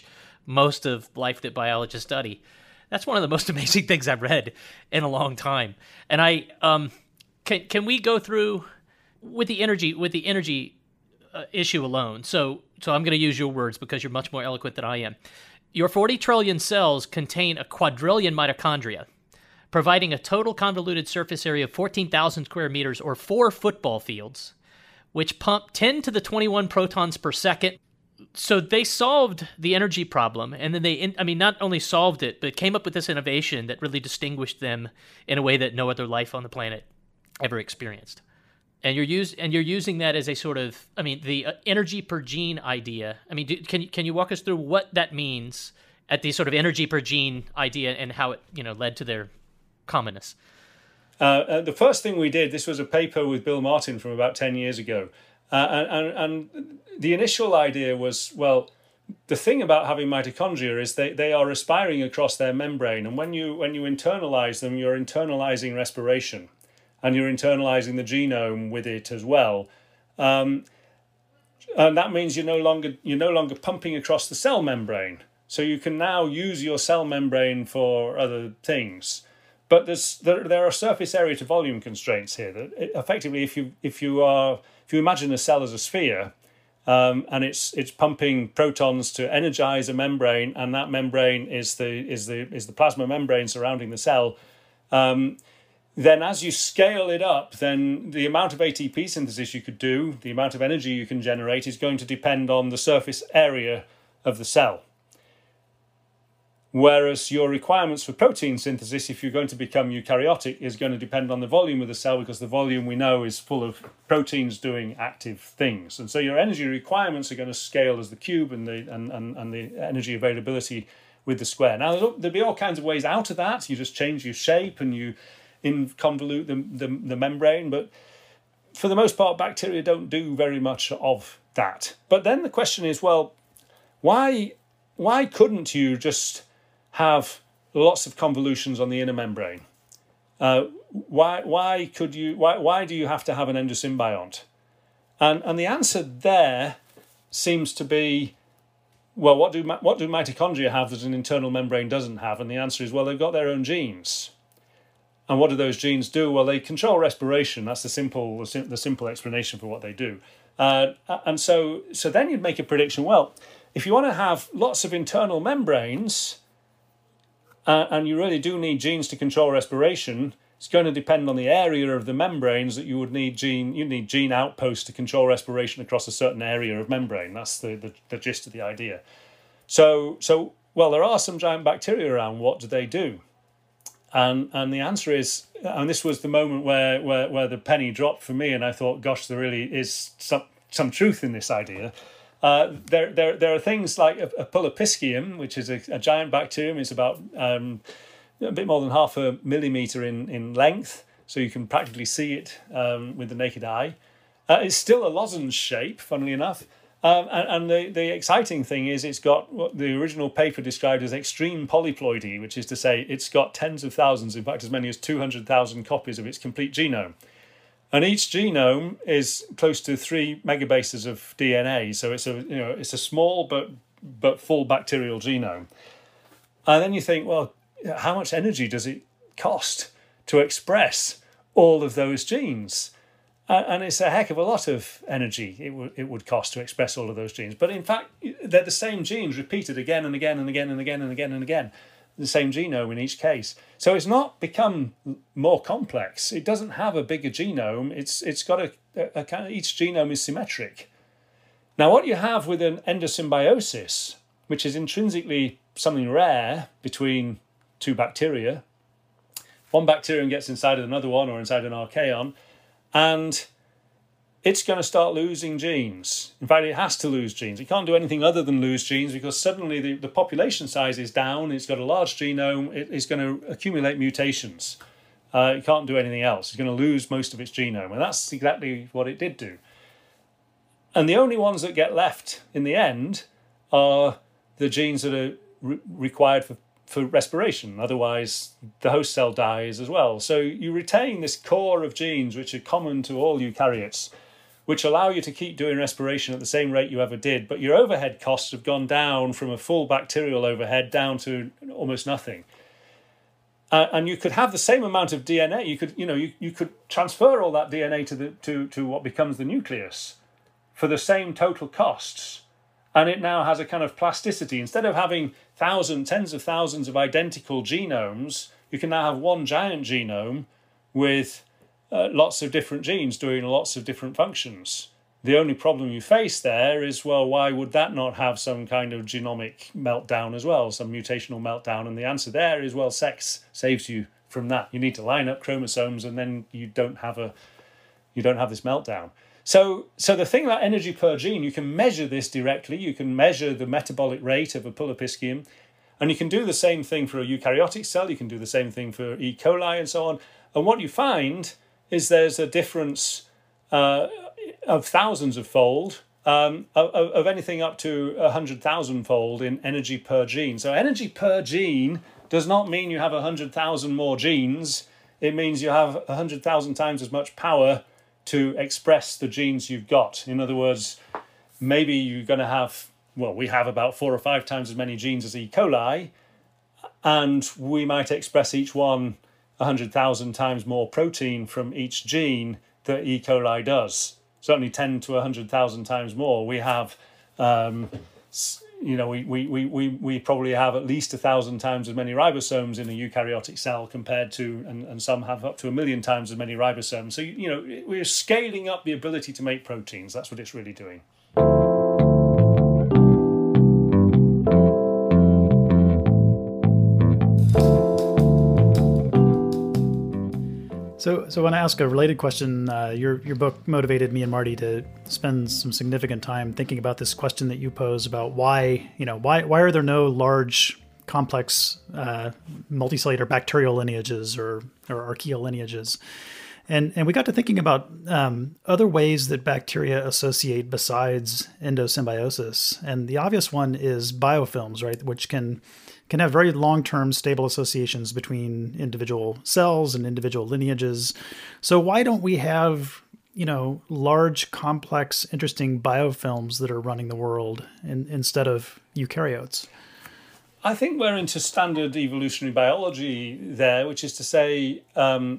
most of life that biologists study. That's one of the most amazing things I've read in a long time. And I um, can can we go through with the energy with the energy uh, issue alone? So so I'm going to use your words because you're much more eloquent than I am. Your forty trillion cells contain a quadrillion mitochondria, providing a total convoluted surface area of fourteen thousand square meters or four football fields, which pump ten to the twenty-one protons per second. So they solved the energy problem, and then they, I mean, not only solved it, but came up with this innovation that really distinguished them in a way that no other life on the planet ever experienced. And you're use, and you're using that as a sort of, I mean, the uh, energy per gene idea. I mean, do, can you can you walk us through what that means at the sort of energy per gene idea and how it, you know, led to their commonness? Uh, uh, the first thing we did, this was a paper with Bill Martin from about ten years ago. Uh, and, and, and the initial idea was, well, the thing about having mitochondria is they, they are respiring across their membrane. And when you when you internalize them, you're internalizing respiration. And you're internalizing the genome with it as well. Um, and that means you're no longer you're no longer pumping across the cell membrane. So you can now use your cell membrane for other things. But there's, there there are surface area to volume constraints here. That effectively, if you if you are if you imagine a cell as a sphere, um, and it's it's pumping protons to energize a membrane, and that membrane is the is the is the plasma membrane surrounding the cell. Um, then as you scale it up, then the amount of A T P synthesis you could do, the amount of energy you can generate, is going to depend on the surface area of the cell. Whereas your requirements for protein synthesis, if you're going to become eukaryotic, is going to depend on the volume of the cell, because the volume we know is full of proteins doing active things. And so your energy requirements are going to scale as the cube, and the and, and, and the energy availability with the square. Now, there'll be all kinds of ways out of that. You just change your shape and you in convolute the, the, the membrane. But for the most part, bacteria don't do very much of that. But then the question is, well, why why couldn't you just have lots of convolutions on the inner membrane? Uh, why why could you why why do you have to have an endosymbiont? And and the answer there seems to be, well, what do what do mitochondria have that an internal membrane doesn't have? And the answer is, well, they've got their own genes. And what do those genes do? Well, they control respiration. That's the simple the simple explanation for what they do. Uh, and so so then you'd make a prediction. Well, if you want to have lots of internal membranes, Uh, and you really do need genes to control respiration, it's going to depend on the area of the membranes that you would need gene you need gene outposts to control respiration across a certain area of membrane. That's the, the, the gist of the idea. So so well, there are some giant bacteria around. What do they do? And and the answer is, and this was the moment where where, where the penny dropped for me, and I thought, gosh, there really is some some truth in this idea. Uh, there, there, there are things like a, a Pulipiscium, which is a, a giant bacterium. It's about um, a bit more than half a millimeter in, in length, so you can practically see it um, with the naked eye. Uh, it's still a lozenge shape, funnily enough. Um, and and the, the exciting thing is it's got what the original paper described as extreme polyploidy, which is to say it's got tens of thousands, in fact as many as two hundred thousand copies of its complete genome. And each genome is close to three megabases of D N A, so it's a you know it's a small but but full bacterial genome. And then you think, well, how much energy does it cost to express all of those genes? And it's a heck of a lot of energy it would it would cost to express all of those genes. But in fact, they're the same genes repeated again and again and again and again and again and again. The same genome in each case. So it's not become more complex. It doesn't have a bigger genome. It's it's got a, a, a kind of, each genome is symmetric. Now, what you have with an endosymbiosis, which is intrinsically something rare between two bacteria, one bacterium gets inside of another one or inside an archaeon, and it's going to start losing genes. In fact, it has to lose genes. It can't do anything other than lose genes, because suddenly the, the population size is down. It's got a large genome. It, it's going to accumulate mutations. Uh, it can't do anything else. It's going to lose most of its genome. And that's exactly what it did do. And the only ones that get left in the end are the genes that are re- required for, for respiration. Otherwise, the host cell dies as well. So you retain this core of genes, which are common to all eukaryotes, which allow you to keep doing respiration at the same rate you ever did, but your overhead costs have gone down from a full bacterial overhead down to almost nothing. Uh, and you could have the same amount of D N A. You could, you know, you, you could transfer all that D N A to the to to what becomes the nucleus for the same total costs, and it now has a kind of plasticity. Instead of having thousands, tens of thousands of identical genomes, you can now have one giant genome with uh, lots of different genes doing lots of different functions. The only problem you face there is, well, why would that not have some kind of genomic meltdown as well, some mutational meltdown? And the answer there is, well, sex saves you from that. You need to line up chromosomes, and then you don't have a you don't have this meltdown. So, so the thing about energy per gene, you can measure this directly. You can measure the metabolic rate of a pull-opiscium, and you can do the same thing for a eukaryotic cell. You can do the same thing for E. coli and so on. And what you find is there's a difference uh, of thousands of fold, um, of, of anything up to one hundred thousand fold in energy per gene. So energy per gene does not mean you have one hundred thousand more genes. It means you have one hundred thousand times as much power to express the genes you've got. In other words, maybe you're going to have, well, we have about four or five times as many genes as E. coli, and we might express each one one hundred thousand times more protein from each gene that E. coli does. Certainly ten to one hundred thousand times more. We have, um, you know, we, we, we, we, we probably have at least a thousand times as many ribosomes in a eukaryotic cell compared to, and, and some have up to a million times as many ribosomes. So, you know, we're scaling up the ability to make proteins. That's what it's really doing. So, so I want to ask a related question. Uh, your your book motivated me and Marty to spend some significant time thinking about this question that you pose about why, you know, why why are there no large, complex, uh, multicellular bacterial lineages or or archaeal lineages, and and we got to thinking about um, other ways that bacteria associate besides endosymbiosis, and the obvious one is biofilms, right, which can can have very long-term stable associations between individual cells and individual lineages. So why don't we have, you know, large, complex, interesting biofilms that are running the world in, instead of eukaryotes? I think we're into standard evolutionary biology there, which is to say, um,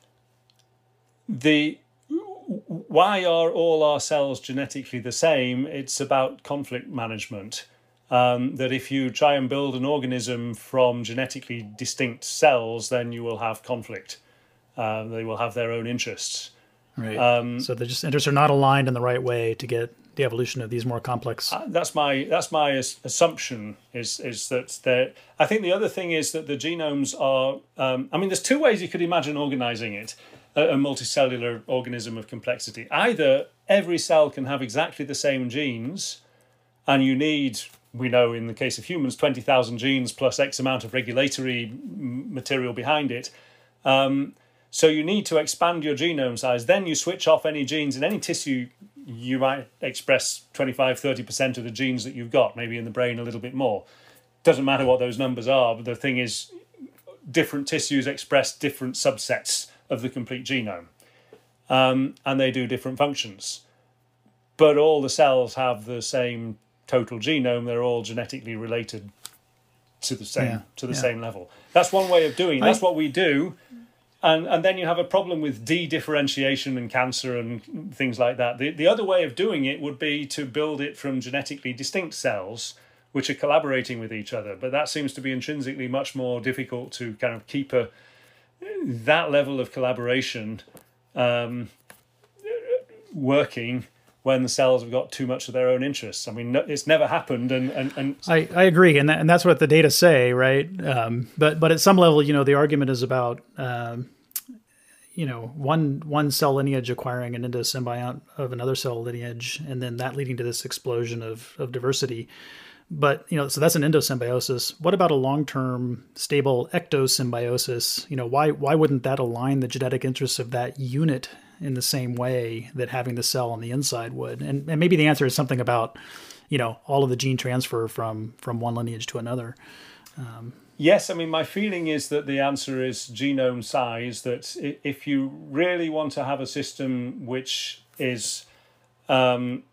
the why are all our cells genetically the same? It's about conflict management. Um, that if you try and build an organism from genetically distinct cells, then you will have conflict. Uh, they will have their own interests. Right. Um, so the just interests are not aligned in the right way to get the evolution of these more complex. Uh, that's my that's my assumption. Is is that there? I think the other thing is that the genomes are. Um, I mean, there's two ways you could imagine organizing it. A, a multicellular organism of complexity. Either every cell can have exactly the same genes, and you need. We know in the case of humans, twenty thousand genes plus X amount of regulatory material behind it. Um, so you need to expand your genome size. Then you switch off any genes in any tissue. You might express twenty-five, thirty percent of the genes that you've got, maybe in the brain a little bit more. Doesn't matter what those numbers are, but the thing is, different tissues express different subsets of the complete genome. Um, and they do different functions. But all the cells have the same total genome. They're all genetically related to the same yeah, to the yeah. same level. That's one way of doing it. That's what we do. And and then you have a problem with de-differentiation and cancer and things like that. The the other way of doing it would be to build it from genetically distinct cells which are collaborating with each other. But that seems to be intrinsically much more difficult to kind of keep a that level of collaboration um, working when the cells have got too much of their own interests. I mean, it's never happened. And, and, and I, I agree. And that, and that's what the data say, right? Um, but but at some level, you know, the argument is about, um, you know, one one cell lineage acquiring an endosymbiont of another cell lineage, and then that leading to this explosion of, of diversity. But, you know, so that's an endosymbiosis. What about a long-term stable ectosymbiosis? You know, why why wouldn't that align the genetic interests of that unit in the same way that having the cell on the inside would? And, and maybe the answer is something about, you know, all of the gene transfer from from one lineage to another. Um, yes, I mean, my feeling is that the answer is genome size, that if you really want to have a system which is um,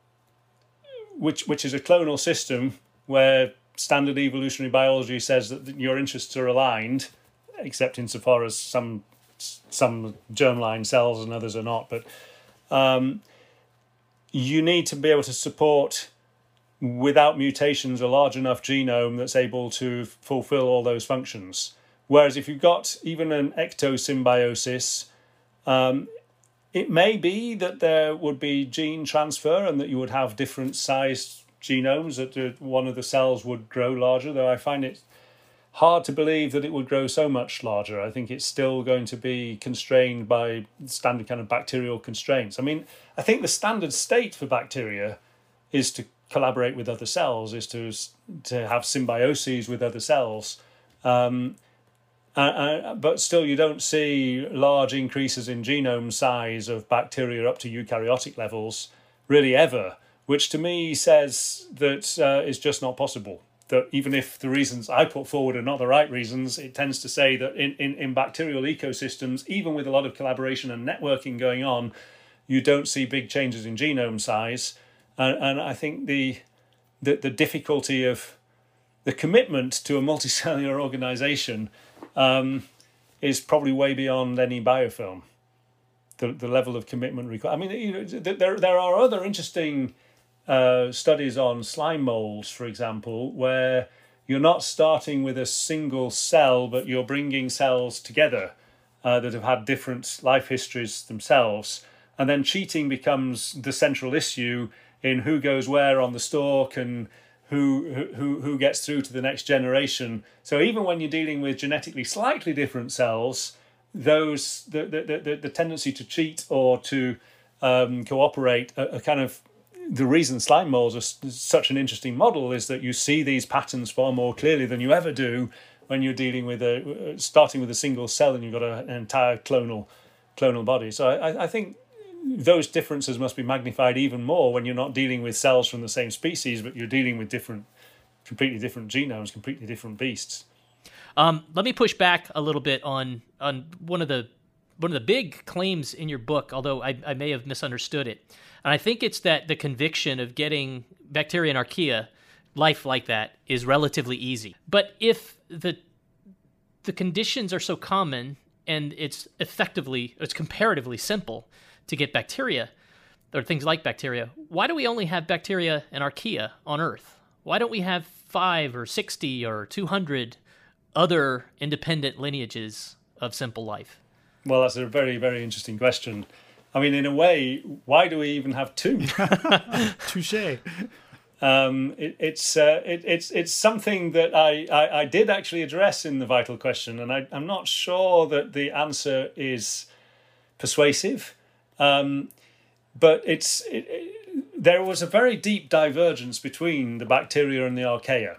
which which is a clonal system where standard evolutionary biology says that your interests are aligned, except insofar as some some germline cells and others are not. But um, you need to be able to support, without mutations, a large enough genome that's able to fulfill all those functions. Whereas if you've got even an ectosymbiosis, um, it may be that there would be gene transfer and that you would have different sized genomes, that one of the cells would grow larger, though I find it hard to believe that it would grow so much larger. I think it's still going to be constrained by standard kind of bacterial constraints. I mean, I think the standard state for bacteria is to collaborate with other cells, is to to have symbioses with other cells. Um, uh, uh, but still, you don't see large increases in genome size of bacteria up to eukaryotic levels, really ever, which to me says that uh, is just not possible. That even if the reasons I put forward are not the right reasons, it tends to say that in, in, in bacterial ecosystems, even with a lot of collaboration and networking going on, you don't see big changes in genome size. And, and I think the, the the difficulty of the commitment to a multicellular organization um, is probably way beyond any biofilm. The the level of commitment required. I mean, you know, there there are other interesting Uh, studies on slime molds, for example, where you're not starting with a single cell, but you're bringing cells together uh, that have had different life histories themselves. And then cheating becomes the central issue in who goes where on the stalk and who who who gets through to the next generation. So even when you're dealing with genetically slightly different cells, those the the the, the tendency to cheat or to um, cooperate are, are kind of the reason slime molds are such an interesting model is that you see these patterns far more clearly than you ever do when you're dealing with a starting with a single cell and you've got a, an entire clonal clonal body. So I, I think those differences must be magnified even more when you're not dealing with cells from the same species, but you're dealing with different, completely different genomes, completely different beasts. Um, let me push back a little bit on on one of the one of the big claims in your book, although I, I may have misunderstood it. And I think it's that the conviction of getting bacteria and archaea, life like that, is relatively easy. But if the the conditions are so common and it's effectively, it's comparatively simple to get bacteria, or things like bacteria, why do we only have bacteria and archaea on Earth? Why don't we have five or sixty or two hundred other independent lineages of simple life? Well, that's a very, very interesting question. I mean, in a way, why do we even have two? Touché. Um, it, it's uh, it, it's it's something that I, I, I did actually address in the Vital Question, and I, I'm not sure that the answer is persuasive. Um, but it's it, it, there was a very deep divergence between the bacteria and the archaea.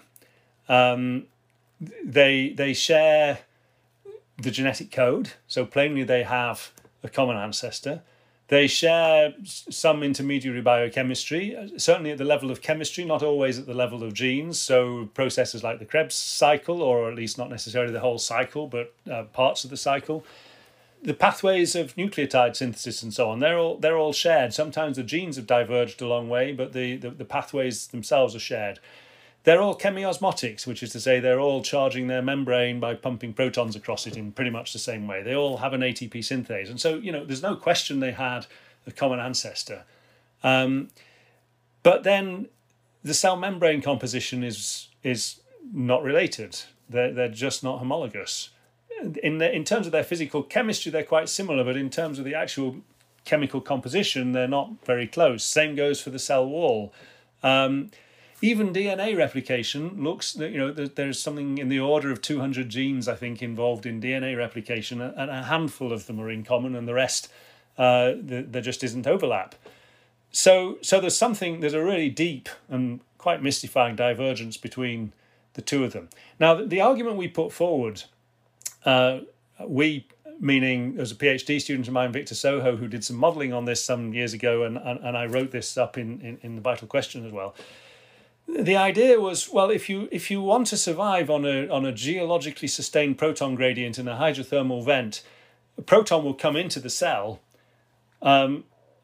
Um, they they share the genetic code, so plainly they have a common ancestor. They share some intermediary biochemistry, certainly at the level of chemistry, not always at the level of genes. So processes like the Krebs cycle, or at least not necessarily the whole cycle, but uh, parts of the cycle. The pathways of nucleotide synthesis and so on, they're all they're all shared. Sometimes the genes have diverged a long way, but the, the, the pathways themselves are shared. They're all chemiosmotics, which is to say they're all charging their membrane by pumping protons across it in pretty much the same way. They all have an A T P synthase. And so, you know, there's no question they had a common ancestor. Um, but then the cell membrane composition is is not related. They're, they're just not homologous. In, the, in terms of their physical chemistry, they're quite similar, but in terms of the actual chemical composition, they're not very close. Same goes for the cell wall. Um, Even D N A replication looks, you know, there's something in the order of two hundred genes, I think, involved in D N A replication, and a handful of them are in common, and the rest, uh, there just isn't overlap. So, so there's something, there's a really deep and quite mystifying divergence between the two of them. Now, the, the argument we put forward, uh, we, meaning as a PhD student of mine, Victor Soho, who did some modelling on this some years ago, and, and, and I wrote this up in, in, in the Vital Question as well. The idea was, well, if you if you want to survive on a on a geologically sustained proton gradient in a hydrothermal vent, a proton will come into the cell, um,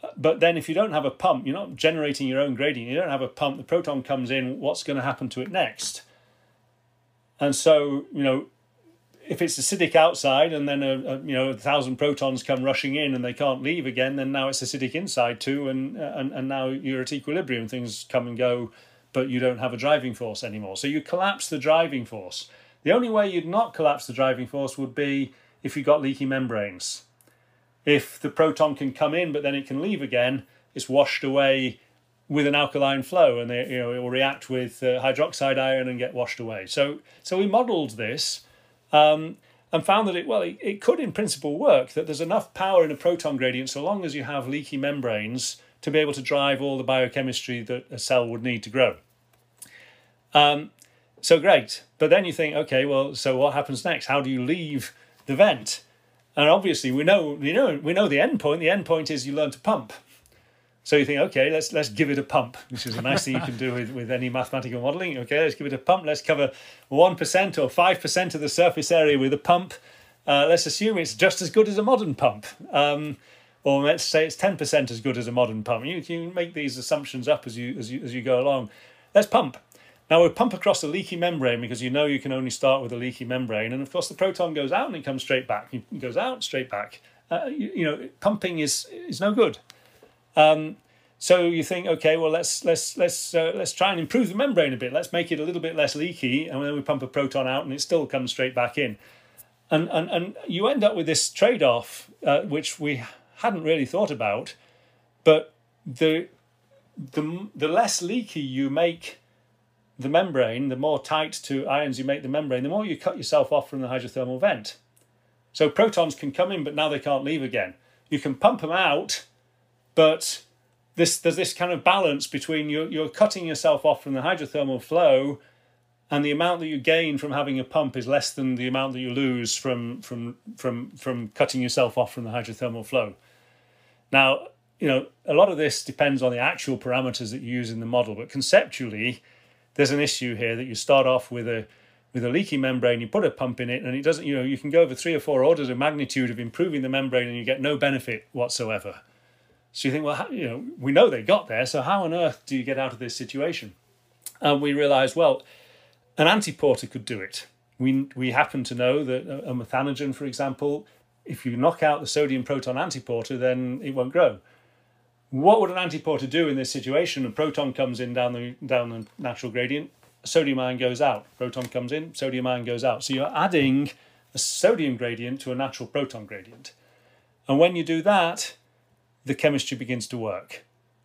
But then if you don't have a pump, you're not generating your own gradient, you don't have a pump, the proton comes in, what's going to happen to it next? And so, you know, if it's acidic outside and then, a, a you know, a thousand protons come rushing in and they can't leave again, then now it's acidic inside too, and, and, and now you're at equilibrium, things come and go, but you don't have a driving force anymore. So you collapse the driving force. The only way you'd not collapse the driving force would be if you got leaky membranes. If the proton can come in, but then it can leave again, it's washed away with an alkaline flow, and they, you know, it will react with uh, hydroxide ion and get washed away. So, so we modelled this um, and found that it well, it, it could in principle work. That there's enough power in a proton gradient, so long as you have leaky membranes, to be able to drive all the biochemistry that a cell would need to grow. Um, so great, but then you think, okay, well, so what happens next? How do you leave the vent? And obviously, we know, we know, we know the end point. The end point is you learn to pump. So you think, okay, let's let's give it a pump, which is a nice thing you can do with, with any mathematical modelling. Okay, let's give it a pump. Let's cover one percent or five percent of the surface area with a pump. Uh, let's assume it's just as good as a modern pump. Um, or let's say it's ten percent as good as a modern pump. You can make these assumptions up as you as you as you go along. Let's pump. Now we'll pump across a leaky membrane, because you know you can only start with a leaky membrane, and of course the proton goes out and it comes straight back. It goes out, straight back. Uh, you, you know, pumping is is no good. Um, so you think, okay, well let's let's let's uh, let's try and improve the membrane a bit. Let's make it a little bit less leaky, and then we pump a proton out, and it still comes straight back in. And and and you end up with this trade-off, uh, which we hadn't really thought about, but the the the less leaky you make the membrane, the more tight to ions you make the membrane, the more you cut yourself off from the hydrothermal vent. So protons can come in, but now they can't leave again. You can pump them out, but this there's this kind of balance between you, you're cutting yourself off from the hydrothermal flow, and the amount that you gain from having a pump is less than the amount that you lose from from from from cutting yourself off from the hydrothermal flow. Now, you know, a lot of this depends on the actual parameters that you use in the model, but conceptually, there's an issue here that you start off with a with a leaky membrane, you put a pump in it, and it doesn't, you know, you can go over three or four orders of magnitude of improving the membrane, and you get no benefit whatsoever. So you think, well, how, you know, we know they got there, so how on earth do you get out of this situation? And we realised, well, an antiporter could do it. We we happen to know that a methanogen, for example, if you knock out the sodium proton antiporter, then it won't grow. What would an antiporter do in this situation? A proton comes in down the down the natural gradient, a sodium ion goes out. Proton comes in, sodium ion goes out. So you're adding a sodium gradient to a natural proton gradient. And when you do that, the chemistry begins to work.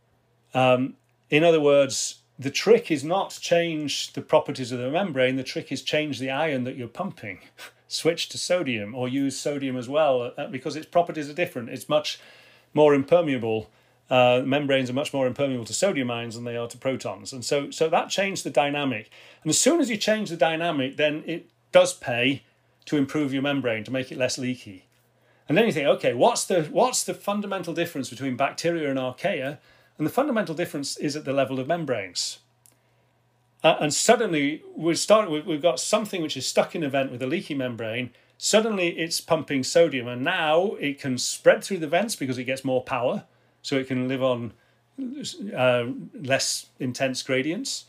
Um, in other words, the trick is not change the properties of the membrane, the trick is change the ion that you're pumping. Switch to sodium, or use sodium as well, because its properties are different. It's much more impermeable. Uh, membranes are much more impermeable to sodium ions than they are to protons. And so, so that changed the dynamic. And as soon as you change the dynamic, then it does pay to improve your membrane, to make it less leaky. And then you think, okay, what's the what's the fundamental difference between bacteria and archaea? And the fundamental difference is at the level of membranes. Uh, and suddenly we're starting, we've got something which is stuck in a vent with a leaky membrane. Suddenly it's pumping sodium, and now it can spread through the vents because it gets more power. So it can live on uh, less intense gradients,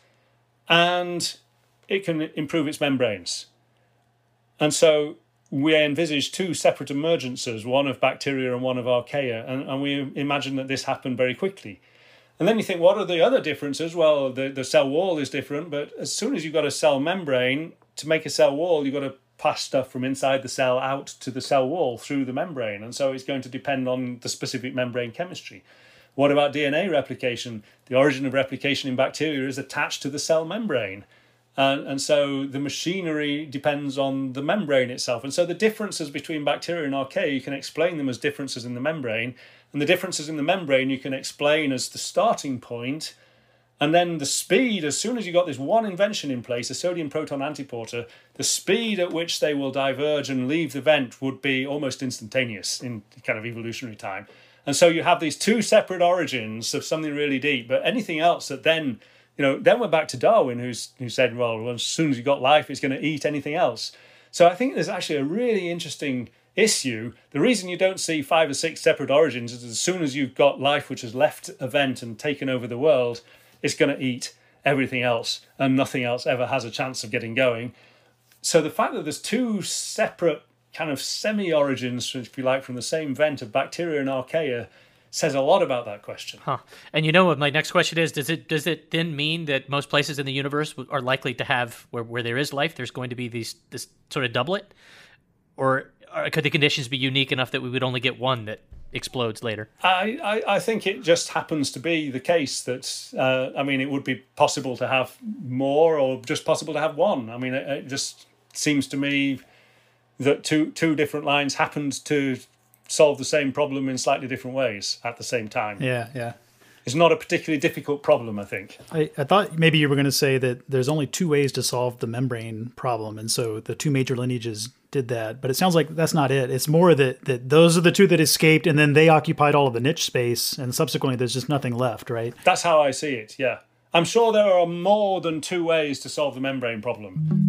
and it can improve its membranes. And so we envisage two separate emergences, one of bacteria and one of archaea, and, and we imagine that this happened very quickly. And then you think, what are the other differences? Well, the, the cell wall is different, but as soon as you've got a cell membrane, to make a cell wall, you've got to pass stuff from inside the cell out to the cell wall through the membrane, and so it's going to depend on the specific membrane chemistry. What about D N A replication? The origin of replication in bacteria is attached to the cell membrane, and, and so the machinery depends on the membrane itself. And so the differences between bacteria and archaea, you can explain them as differences in the membrane, and the differences in the membrane you can explain as the starting point. And then the speed, as soon as you've got this one invention in place, a sodium proton antiporter, the speed at which they will diverge and leave the vent would be almost instantaneous in kind of evolutionary time. And so you have these two separate origins of something really deep, but anything else that then, you know, then we're back to Darwin, who's who said, well, as soon as you've got life, it's going to eat anything else. So I think there's actually a really interesting issue, the reason you don't see five or six separate origins is as soon as you've got life which has left a vent and taken over the world, it's going to eat everything else, and nothing else ever has a chance of getting going. So the fact that there's two separate kind of semi-origins, if you like, from the same vent of bacteria and archaea says a lot about that question. Huh. And you know what my next question is? Does it does it then mean that most places in the universe are likely to have, where, where there is life, there's going to be these this sort of doublet? Or, or could the conditions be unique enough that we would only get one that explodes later? I, I, I think it just happens to be the case that, uh, I mean, it would be possible to have more or just possible to have one. I mean, it, it just seems to me that two two different lines happened to solve the same problem in slightly different ways at the same time. Yeah, yeah. It's not a particularly difficult problem, I think. I, I thought maybe you were going to say that there's only two ways to solve the membrane problem, and so the two major lineages did that. But it sounds like that's not it. It's more that, that those are the two that escaped, and then they occupied all of the niche space, and subsequently there's just nothing left, right? That's how I see it, yeah. I'm sure there are more than two ways to solve the membrane problem.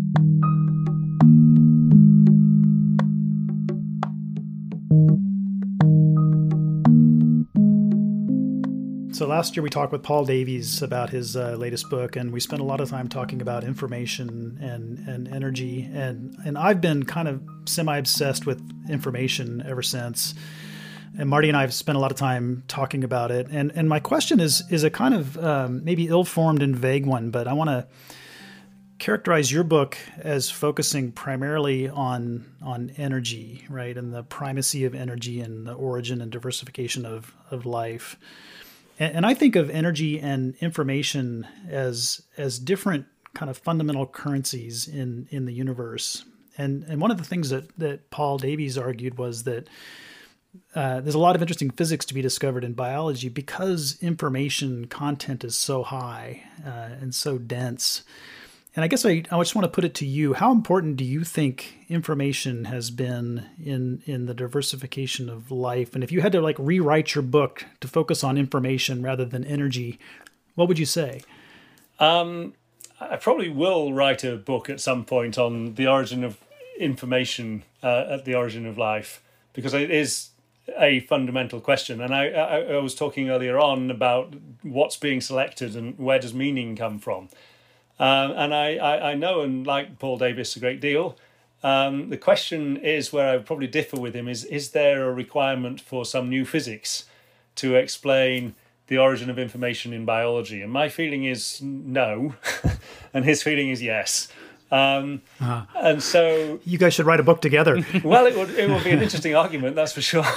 So last year we talked with Paul Davies about his uh, latest book, and we spent a lot of time talking about information and, and energy. And, and I've been kind of semi-obsessed with information ever since. And Marty and I have spent a lot of time talking about it. And and my question is is a kind of um, maybe ill-formed and vague one, but I want to characterize your book as focusing primarily on on energy, right, and the primacy of energy and the origin and diversification of of life. And I think of energy and information as as different kind of fundamental currencies in, in the universe. And and one of the things that, that Paul Davies argued was that uh, there's a lot of interesting physics to be discovered in biology because information content is so high uh, and so dense. And I guess I, I just want to put it to you. How important do you think information has been in in the diversification of life? And if you had to like rewrite your book to focus on information rather than energy, what would you say? Um, I probably will write a book at some point on the origin of information uh, at the origin of life, because it is a fundamental question. And I, I, I was talking earlier on about what's being selected and where does meaning come from. Um, and I, I, I know and like Paul Davies a great deal. Um, the question is, where I probably differ with him, is is there a requirement for some new physics to explain the origin of information in biology? And my feeling is no, and his feeling is yes. Um, uh, and so you guys should write a book together. Well, it would it would be an interesting argument, that's for sure.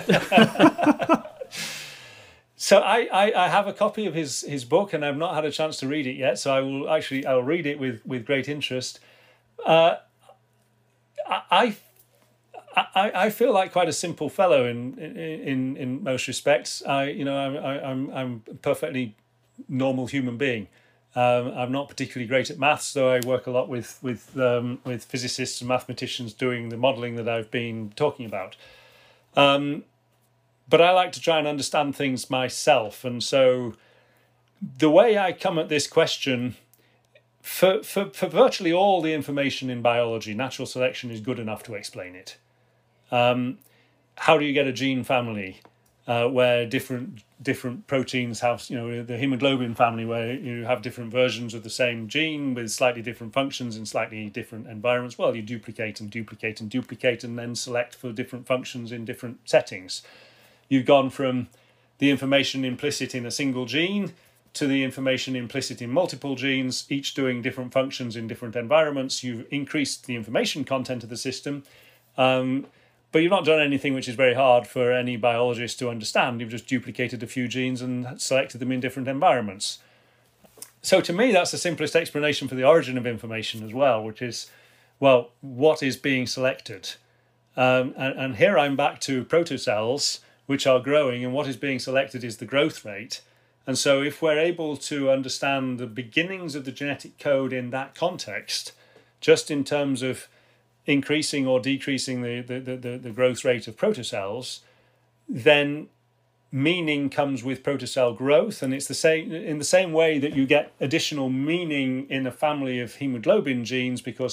So I, I, I have a copy of his, his book, and I've not had a chance to read it yet. So I will actually I'll read it with, with great interest. Uh, I, I I feel like quite a simple fellow in in in most respects. I you know I'm I'm I'm a perfectly normal human being. Um, I'm not particularly great at maths, though I work a lot with with um, with physicists and mathematicians doing the modelling that I've been talking about. Um, But I like to try and understand things myself. And so the way I come at this question, for, for, for virtually all the information in biology, natural selection is good enough to explain it. Um, how do you get a gene family uh, where different different proteins have, you know, the hemoglobin family where you have different versions of the same gene with slightly different functions in slightly different environments? Well, you duplicate and duplicate and duplicate and then select for different functions in different settings. You've gone from the information implicit in a single gene to the information implicit in multiple genes, each doing different functions in different environments. You've increased the information content of the system, um, but you've not done anything which is very hard for any biologist to understand. You've just duplicated a few genes and selected them in different environments. So to me, that's the simplest explanation for the origin of information as well, which is, well, what is being selected? Um, and, and here I'm back to protocells, which are growing, and what is being selected is the growth rate. And so if we're able to understand the beginnings of the genetic code in that context, just in terms of increasing or decreasing the, the, the, the growth rate of protocells, then meaning comes with protocell growth. And it's the same in the same way that you get additional meaning in a family of hemoglobin genes because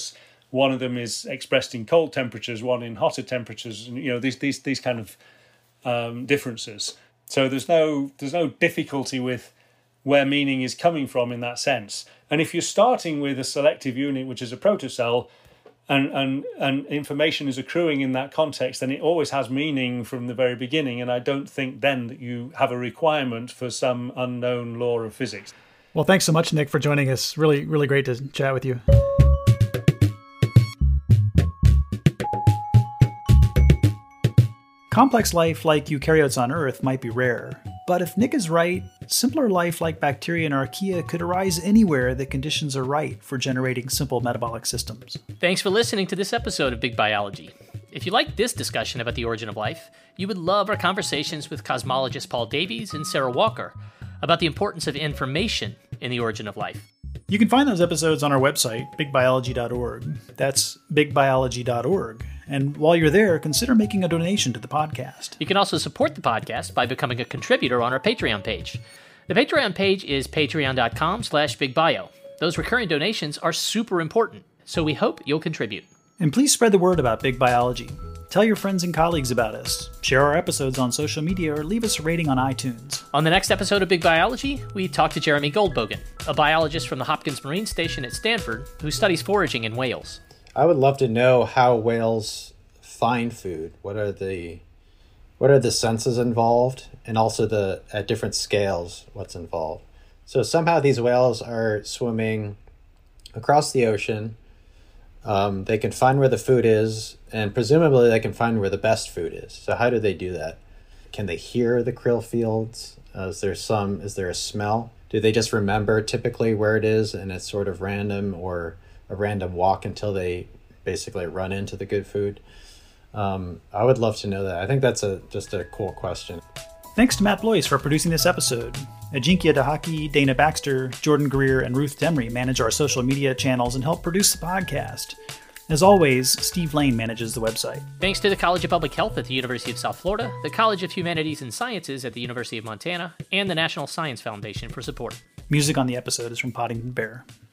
one of them is expressed in cold temperatures, one in hotter temperatures, and you know these these these kind of um, differences. So there's no there's no difficulty with where meaning is coming from in that sense. And if you're starting with a selective unit, which is a protocell, and and and information is accruing in that context, then it always has meaning from the very beginning. And I don't think then that you have a requirement for some unknown law of physics. Well, thanks so much, Nick, for joining us. Really, really great to chat with you. Complex life like eukaryotes on Earth might be rare, but if Nick is right, simpler life like bacteria and archaea could arise anywhere the conditions are right for generating simple metabolic systems. Thanks for listening to this episode of Big Biology. If you like this discussion about the origin of life, you would love our conversations with cosmologists Paul Davies and Sarah Walker about the importance of information in the origin of life. You can find those episodes on our website, big biology dot org. That's big biology dot org. And while you're there, consider making a donation to the podcast. You can also support the podcast by becoming a contributor on our Patreon page. The Patreon page is patreon.com slash bigbio. Those recurring donations are super important, so we hope you'll contribute. And please spread the word about Big Biology. Tell your friends and colleagues about us. Share our episodes on social media or leave us a rating on iTunes. On the next episode of Big Biology, we talk to Jeremy Goldbogen, a biologist from the Hopkins Marine Station at Stanford who studies foraging in whales. I would love to know how whales find food. What are the what are the senses involved, and also the at different scales what's involved. So somehow these whales are swimming across the ocean. Um, they can find where the food is, and presumably they can find where the best food is. So how do they do that? Can they hear the krill fields? Uh, is there some? Is there a smell? Do they just remember typically where it is, and it's sort of random, or a random walk until they basically run into the good food? Um, I would love to know that. I think that's a just a cool question. Thanks to Matt Blois for producing this episode. Ajinkya Dahaki, Dana Baxter, Jordan Greer, and Ruth Demry manage our social media channels and help produce the podcast. As always, Steve Lane manages the website. Thanks to the College of Public Health at the University of South Florida, the College of Humanities and Sciences at the University of Montana, and the National Science Foundation for support. Music on the episode is from Poddington Bear.